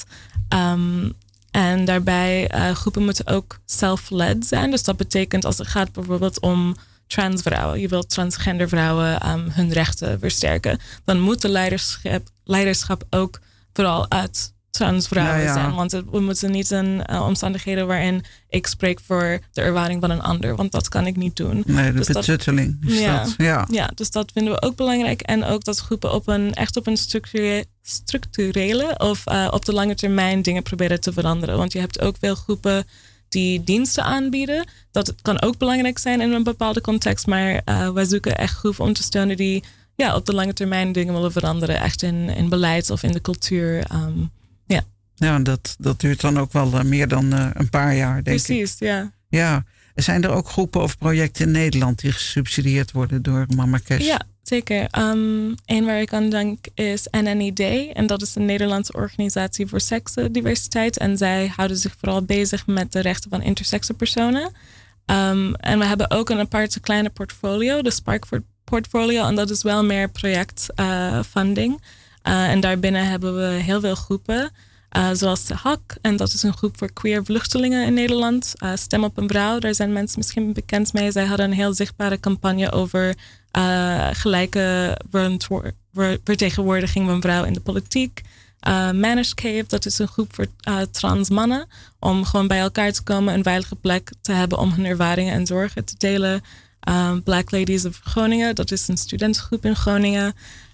Um, en daarbij, uh, groepen moeten ook self-led zijn. Dus dat betekent als het gaat bijvoorbeeld om trans vrouwen. Je wilt transgender vrouwen um, hun rechten versterken. Dan moet de leiderschap, leiderschap ook vooral uit transvrouwen ja, ja. zijn. Want het, we moeten niet in uh, omstandigheden waarin ik spreek voor de ervaring van een ander. Want dat kan ik niet doen. Nee, de dus betutteling dat, is ja, dat. Ja. ja, dus dat vinden we ook belangrijk. En ook dat groepen op een, echt op een structure, structurele of uh, op de lange termijn dingen proberen te veranderen. Want je hebt ook veel groepen die diensten aanbieden. Dat kan ook belangrijk zijn in een bepaalde context. Maar uh, wij zoeken echt groepen om te steunen die ja, op de lange termijn dingen willen veranderen. Echt in, in beleid of in de cultuur. Um, ja, ja dat, dat duurt dan ook wel uh, meer dan uh, een paar jaar, denk precies, ik. Precies, ja. Ja. Zijn er ook groepen of projecten in Nederland die gesubsidieerd worden door Mama Cash? Ja, zeker. Um, Eén waar ik aan denk is N N I D. En dat is de Nederlandse Organisatie voor Seksendiversiteit. En zij houden zich vooral bezig met de rechten van intersexe personen. Um, en we hebben ook een aparte kleine portfolio, de Spark Portfolio. En dat is wel meer projectfunding. Uh, uh, en daarbinnen hebben we heel veel groepen. Uh, zoals de H A C, en dat is een groep voor queer vluchtelingen in Nederland. Uh, Stem op een vrouw, daar zijn mensen misschien bekend mee. Zij hadden een heel zichtbare campagne over uh, gelijke vertegenwoordiging van vrouwen in de politiek. Uh, Managed Cave, dat is een groep voor uh, trans mannen. Om gewoon bij elkaar te komen, een veilige plek te hebben om hun ervaringen en zorgen te delen. Uh, Black Ladies of Groningen, dat is een studentengroep in Groningen.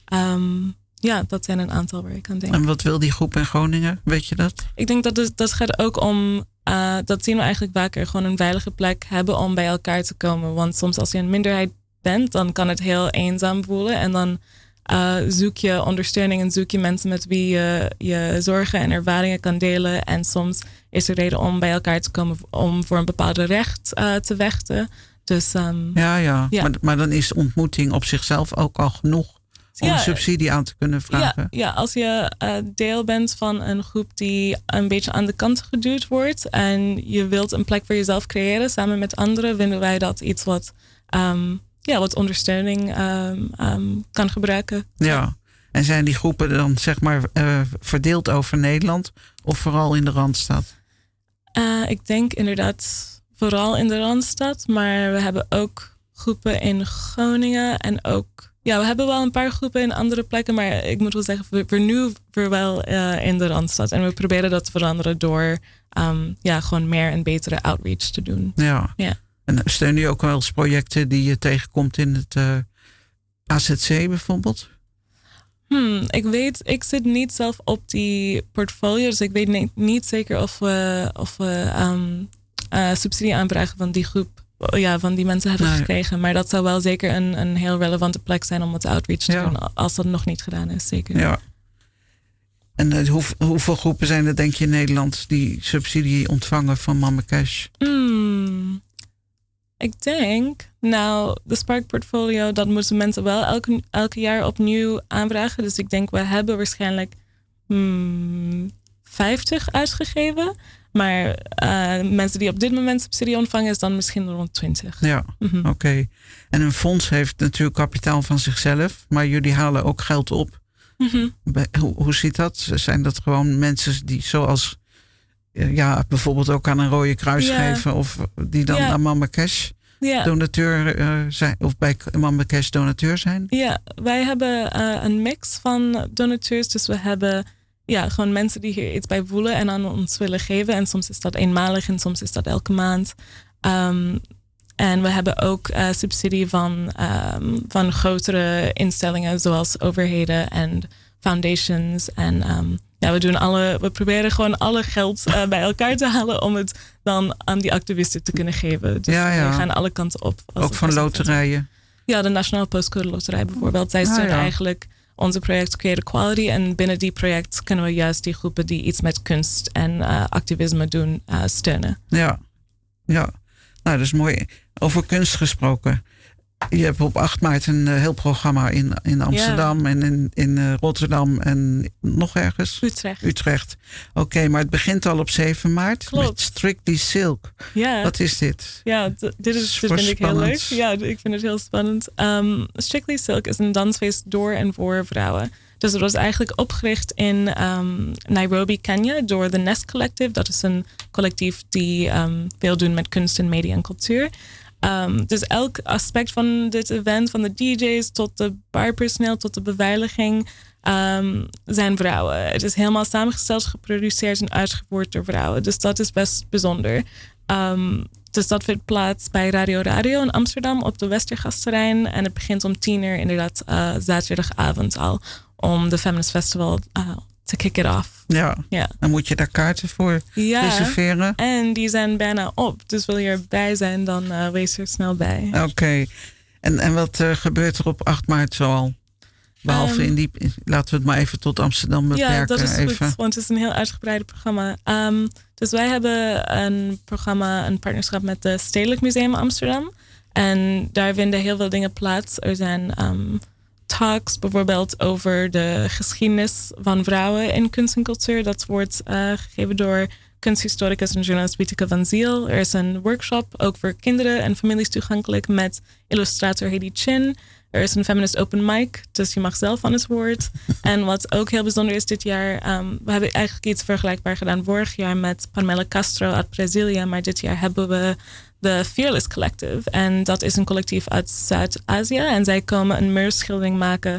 Um, Ja, dat zijn een aantal waar ik aan denk. En wat wil die groep in Groningen? Weet je dat? Ik denk dat het, dat gaat ook om, uh, dat zien we eigenlijk vaker, gewoon een veilige plek hebben om bij elkaar te komen. Want soms als je een minderheid bent, dan kan het heel eenzaam voelen. En dan uh, zoek je ondersteuning en zoek je mensen met wie je je zorgen en ervaringen kan delen. En soms is er reden om bij elkaar te komen om voor een bepaalde recht uh, te vechten. Dus, um, ja, ja. ja. Maar, maar dan is ontmoeting op zichzelf ook al genoeg om ja, een subsidie aan te kunnen vragen. Ja, ja als je uh, deel bent van een groep die een beetje aan de kant geduwd wordt en je wilt een plek voor jezelf creëren samen met anderen, vinden wij dat iets wat, um, ja, wat ondersteuning um, um, kan gebruiken. Ja, en zijn die groepen dan zeg maar uh, verdeeld over Nederland of vooral in de Randstad? Uh, ik denk inderdaad vooral in de Randstad, maar we hebben ook groepen in Groningen en ook ja, we hebben wel een paar groepen in andere plekken, maar ik moet wel zeggen, voor, voor nu voor wel uh, in de Randstad. En we proberen dat te veranderen door um, ja, gewoon meer en betere outreach te doen. Ja. ja. En steun je ook wel eens projecten die je tegenkomt in het uh, A Z C bijvoorbeeld? Hmm, ik weet, ik zit niet zelf op die portfolio, dus ik weet niet, niet zeker of we, of we um, uh, subsidie aanvragen van die groep. Ja, van die mensen hebben nee. gekregen. Maar dat zou wel zeker een, een heel relevante plek zijn om het outreach te ja. doen. Als dat nog niet gedaan is, zeker. Ja. En uh, hoe, hoeveel groepen zijn er denk je in Nederland die subsidie ontvangen van Mama Cash? Hmm, ik denk, nou, de Spark Portfolio, dat moeten mensen wel elke, elke jaar opnieuw aanvragen. Dus ik denk, we hebben waarschijnlijk hmm, vijftig uitgegeven. Maar uh, mensen die op dit moment subsidie ontvangen is dan misschien rond twintig. Ja, mm-hmm. oké. Okay. En een fonds heeft natuurlijk kapitaal van zichzelf. Maar jullie halen ook geld op. Mm-hmm. Hoe, hoe zit dat? Zijn dat gewoon mensen die zoals... Ja, bijvoorbeeld ook aan een Rode Kruis ja. geven. Of die dan ja. aan Mama Cash ja. donateur uh, zijn. Of bij Mama Cash donateur zijn. Ja, wij hebben uh, een mix van donateurs. Dus we hebben ja, gewoon mensen die hier iets bij voelen en aan ons willen geven. En soms is dat eenmalig en soms is dat elke maand. Um, en we hebben ook uh, subsidie van, um, van grotere instellingen zoals overheden en foundations. En um, ja, we doen alle, we proberen gewoon alle geld uh, bij elkaar te halen om het dan aan die activisten te kunnen geven. Dus ja, ja. we gaan alle kanten op. Ook van loterijen. Ja, de Nationale Postcode Loterij bijvoorbeeld. Zij steunen ah, ja. eigenlijk onze project Create Equality. En binnen die project kunnen we juist die groepen die iets met kunst en uh, activisme doen uh, steunen. Ja, ja. Nou, dat is mooi. Over kunst gesproken. Je hebt op acht maart een uh, heel programma in, in Amsterdam ja. en in, in uh, Rotterdam en nog ergens? Utrecht. Utrecht. Oké, okay, maar het begint al op zeven maart. Klopt. Met Strictly Silk. Ja. Wat is dit? Ja, d- dit, is, dit vind ik heel leuk. Ja, ik vind het heel spannend. Um, Strictly Silk is een dansfeest door en voor vrouwen. Dus het was eigenlijk opgericht in um, Nairobi, Kenia door The Nest Collective. Dat is een collectief die um, veel doen met kunst en media en cultuur. Um, dus elk aspect van dit event, van de D J's tot de barpersoneel tot de beveiliging, um, zijn vrouwen. Het is helemaal samengesteld, geproduceerd en uitgevoerd door vrouwen. Dus dat is best bijzonder. Um, dus dat vindt plaats bij Radio Radio in Amsterdam op de Westergasterrein. En het begint om tien uur inderdaad uh, zaterdagavond al om de Feminist Festival uh, te kick it off. Ja, ja, dan moet je daar kaarten voor ja, reserveren. En die zijn bijna op. Dus wil je erbij zijn, dan uh, wees er snel bij. Oké. Okay. En, en wat uh, gebeurt er op acht maart zoal? Behalve um, in die... Laten we het maar even tot Amsterdam beperken. Ja, dat is even. goed, want het is een heel uitgebreid programma. Um, dus wij hebben een programma, een partnerschap met het Stedelijk Museum Amsterdam. En daar vinden heel veel dingen plaats. Er zijn um, talks bijvoorbeeld over de geschiedenis van vrouwen in kunst en cultuur. Dat wordt uh, gegeven door kunsthistoricus en journalist Wieteke van Ziel. Er is een workshop, ook voor kinderen en families toegankelijk, met illustrator Hedy Chin. Er is een feminist open mic, dus je mag zelf aan het woord. En wat ook heel bijzonder is dit jaar, um, we hebben eigenlijk iets vergelijkbaar gedaan vorig jaar met Pamela Castro uit Brazilië, maar dit jaar hebben we de Fearless Collective. En dat is een collectief uit Zuid-Azië. En zij komen een muurschildering maken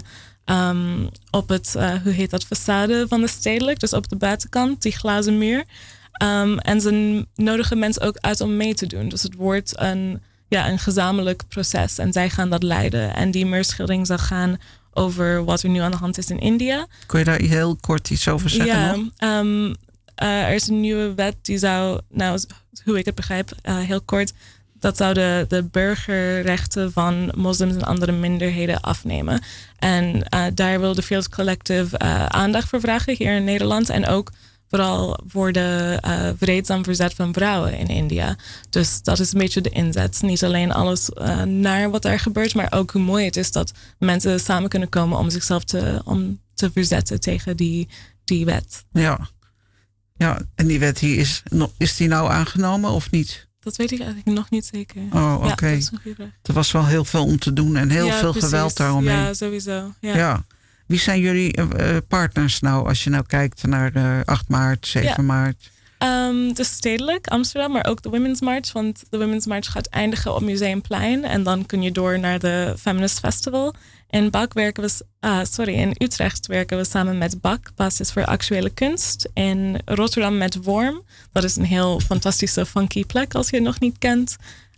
um, op het, uh, hoe heet dat, façade van de stedelijk. Dus op de buitenkant, die glazen muur. Um, en ze nodigen mensen ook uit om mee te doen. Dus het wordt een, ja, een gezamenlijk proces. En zij gaan dat leiden. En die muurschildering zal gaan over wat er nu aan de hand is in India. Kun je daar heel kort iets over zeggen ja, nog? Um, uh, er is een nieuwe wet die zou, nou, hoe ik het begrijp, uh, heel kort, dat zou de, de burgerrechten van moslims en andere minderheden afnemen. En uh, daar wil de Fearless Collective uh, aandacht voor vragen hier in Nederland. En ook vooral voor de uh, vreedzaam verzet van vrouwen in India. Dus dat is een beetje de inzet. Niet alleen alles uh, naar wat daar gebeurt, maar ook hoe mooi het is dat mensen samen kunnen komen om zichzelf te, om te verzetten tegen die, die wet. Ja. Ja, en die wet die is, is die nou aangenomen of niet? Dat weet ik eigenlijk nog niet zeker. Oh, oké. Okay. Ja, er was wel heel veel om te doen en heel ja, veel precies. geweld daaromheen. Ja, sowieso. Ja. ja. Wie zijn jullie uh, partners nou, als je nou kijkt naar uh, acht maart, zeven ja. maart? Um, de Stedelijk, Amsterdam, maar ook de Women's March. Want de Women's March gaat eindigen op Museumplein. En dan kun je door naar de Feminist Festival. In Bak werken we, ah, sorry, in Utrecht werken we samen met Bak, Basis voor Actuele Kunst. In Rotterdam met Worm. Dat is een heel fantastische, funky plek als je het nog niet kent.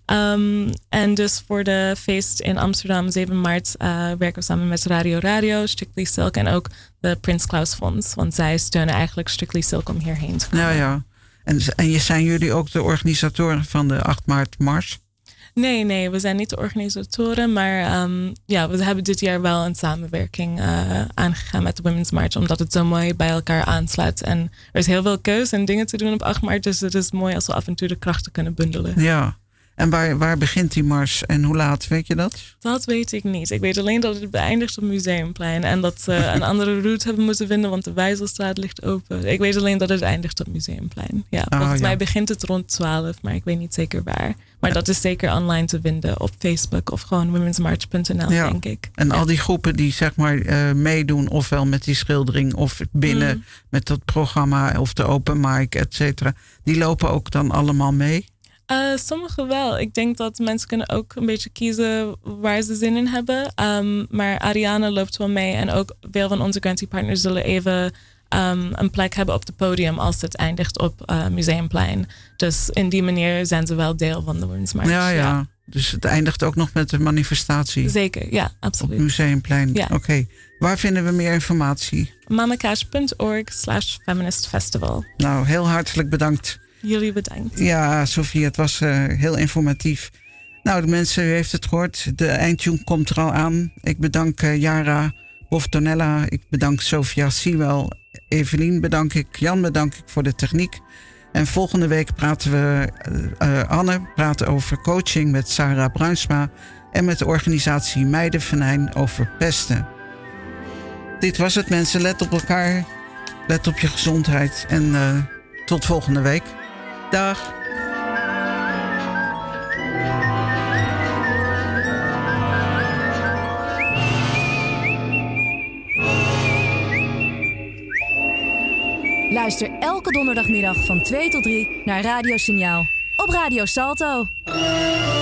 Um, en dus voor de feest in Amsterdam, zeven maart, uh, werken we samen met Radio Radio, Strictly Silk en ook de Prins Claus Fonds. Want zij steunen eigenlijk Strictly Silk om hierheen te komen. Ja, ja. En, en zijn jullie ook de organisatoren van de acht maart mars? Nee, nee, we zijn niet de organisatoren. Maar um, ja, we hebben dit jaar wel een samenwerking uh, aangegaan met de Women's March. Omdat het zo mooi bij elkaar aansluit. En er is heel veel keus en dingen te doen op acht maart. Dus het is mooi als we af en toe de krachten kunnen bundelen. Ja. En waar, waar begint die mars en hoe laat, weet je dat? Dat weet ik niet. Ik weet alleen dat het beëindigt op Museumplein. En dat ze een andere route hebben moeten vinden, want de Wijzelstraat ligt open. Ik weet alleen dat het eindigt op Museumplein. Ja, Ah, volgens ja. mij begint het rond twaalf, maar ik weet niet zeker waar. Maar dat is zeker online te vinden op Facebook of gewoon womensmarch punt n l, Ja. denk ik. En Ja. al die groepen die zeg maar eh, meedoen, ofwel met die schildering of binnen Mm. met dat programma of de open mic, et cetera. Die lopen ook dan allemaal mee? Uh, sommige wel. Ik denk dat mensen kunnen ook een beetje kiezen waar ze zin in hebben. Um, maar Ariane loopt wel mee. En ook veel van onze grantiepartners zullen even um, een plek hebben op het podium als het eindigt op uh, Museumplein. Dus in die manier zijn ze wel deel van de Women's March. Ja, ja, dus het eindigt ook nog met een manifestatie. Zeker, ja, Op absoluut. Museumplein. Ja. Oké. Waar vinden we meer informatie? mamacash punt org slash feminist festival. Nou, heel hartelijk bedankt. Jullie bedankt. Ja, Sofie, het was uh, heel informatief. Nou, de mensen, u heeft het gehoord. De eindtune komt er al aan. Ik bedank uh, Jara Boftonella. Ik bedank Sofia Siewel. Evelien bedank ik. Jan bedank ik voor de techniek. En volgende week praten we... Uh, uh, Anne praat over coaching met Sarah Bruinsma. En met de organisatie Meiden Venijn over pesten. Dit was het, mensen. Let op elkaar. Let op je gezondheid. En uh, tot volgende week. Dag. Luister elke donderdagmiddag van twee tot drie naar Radio Signaal op Radio Salto.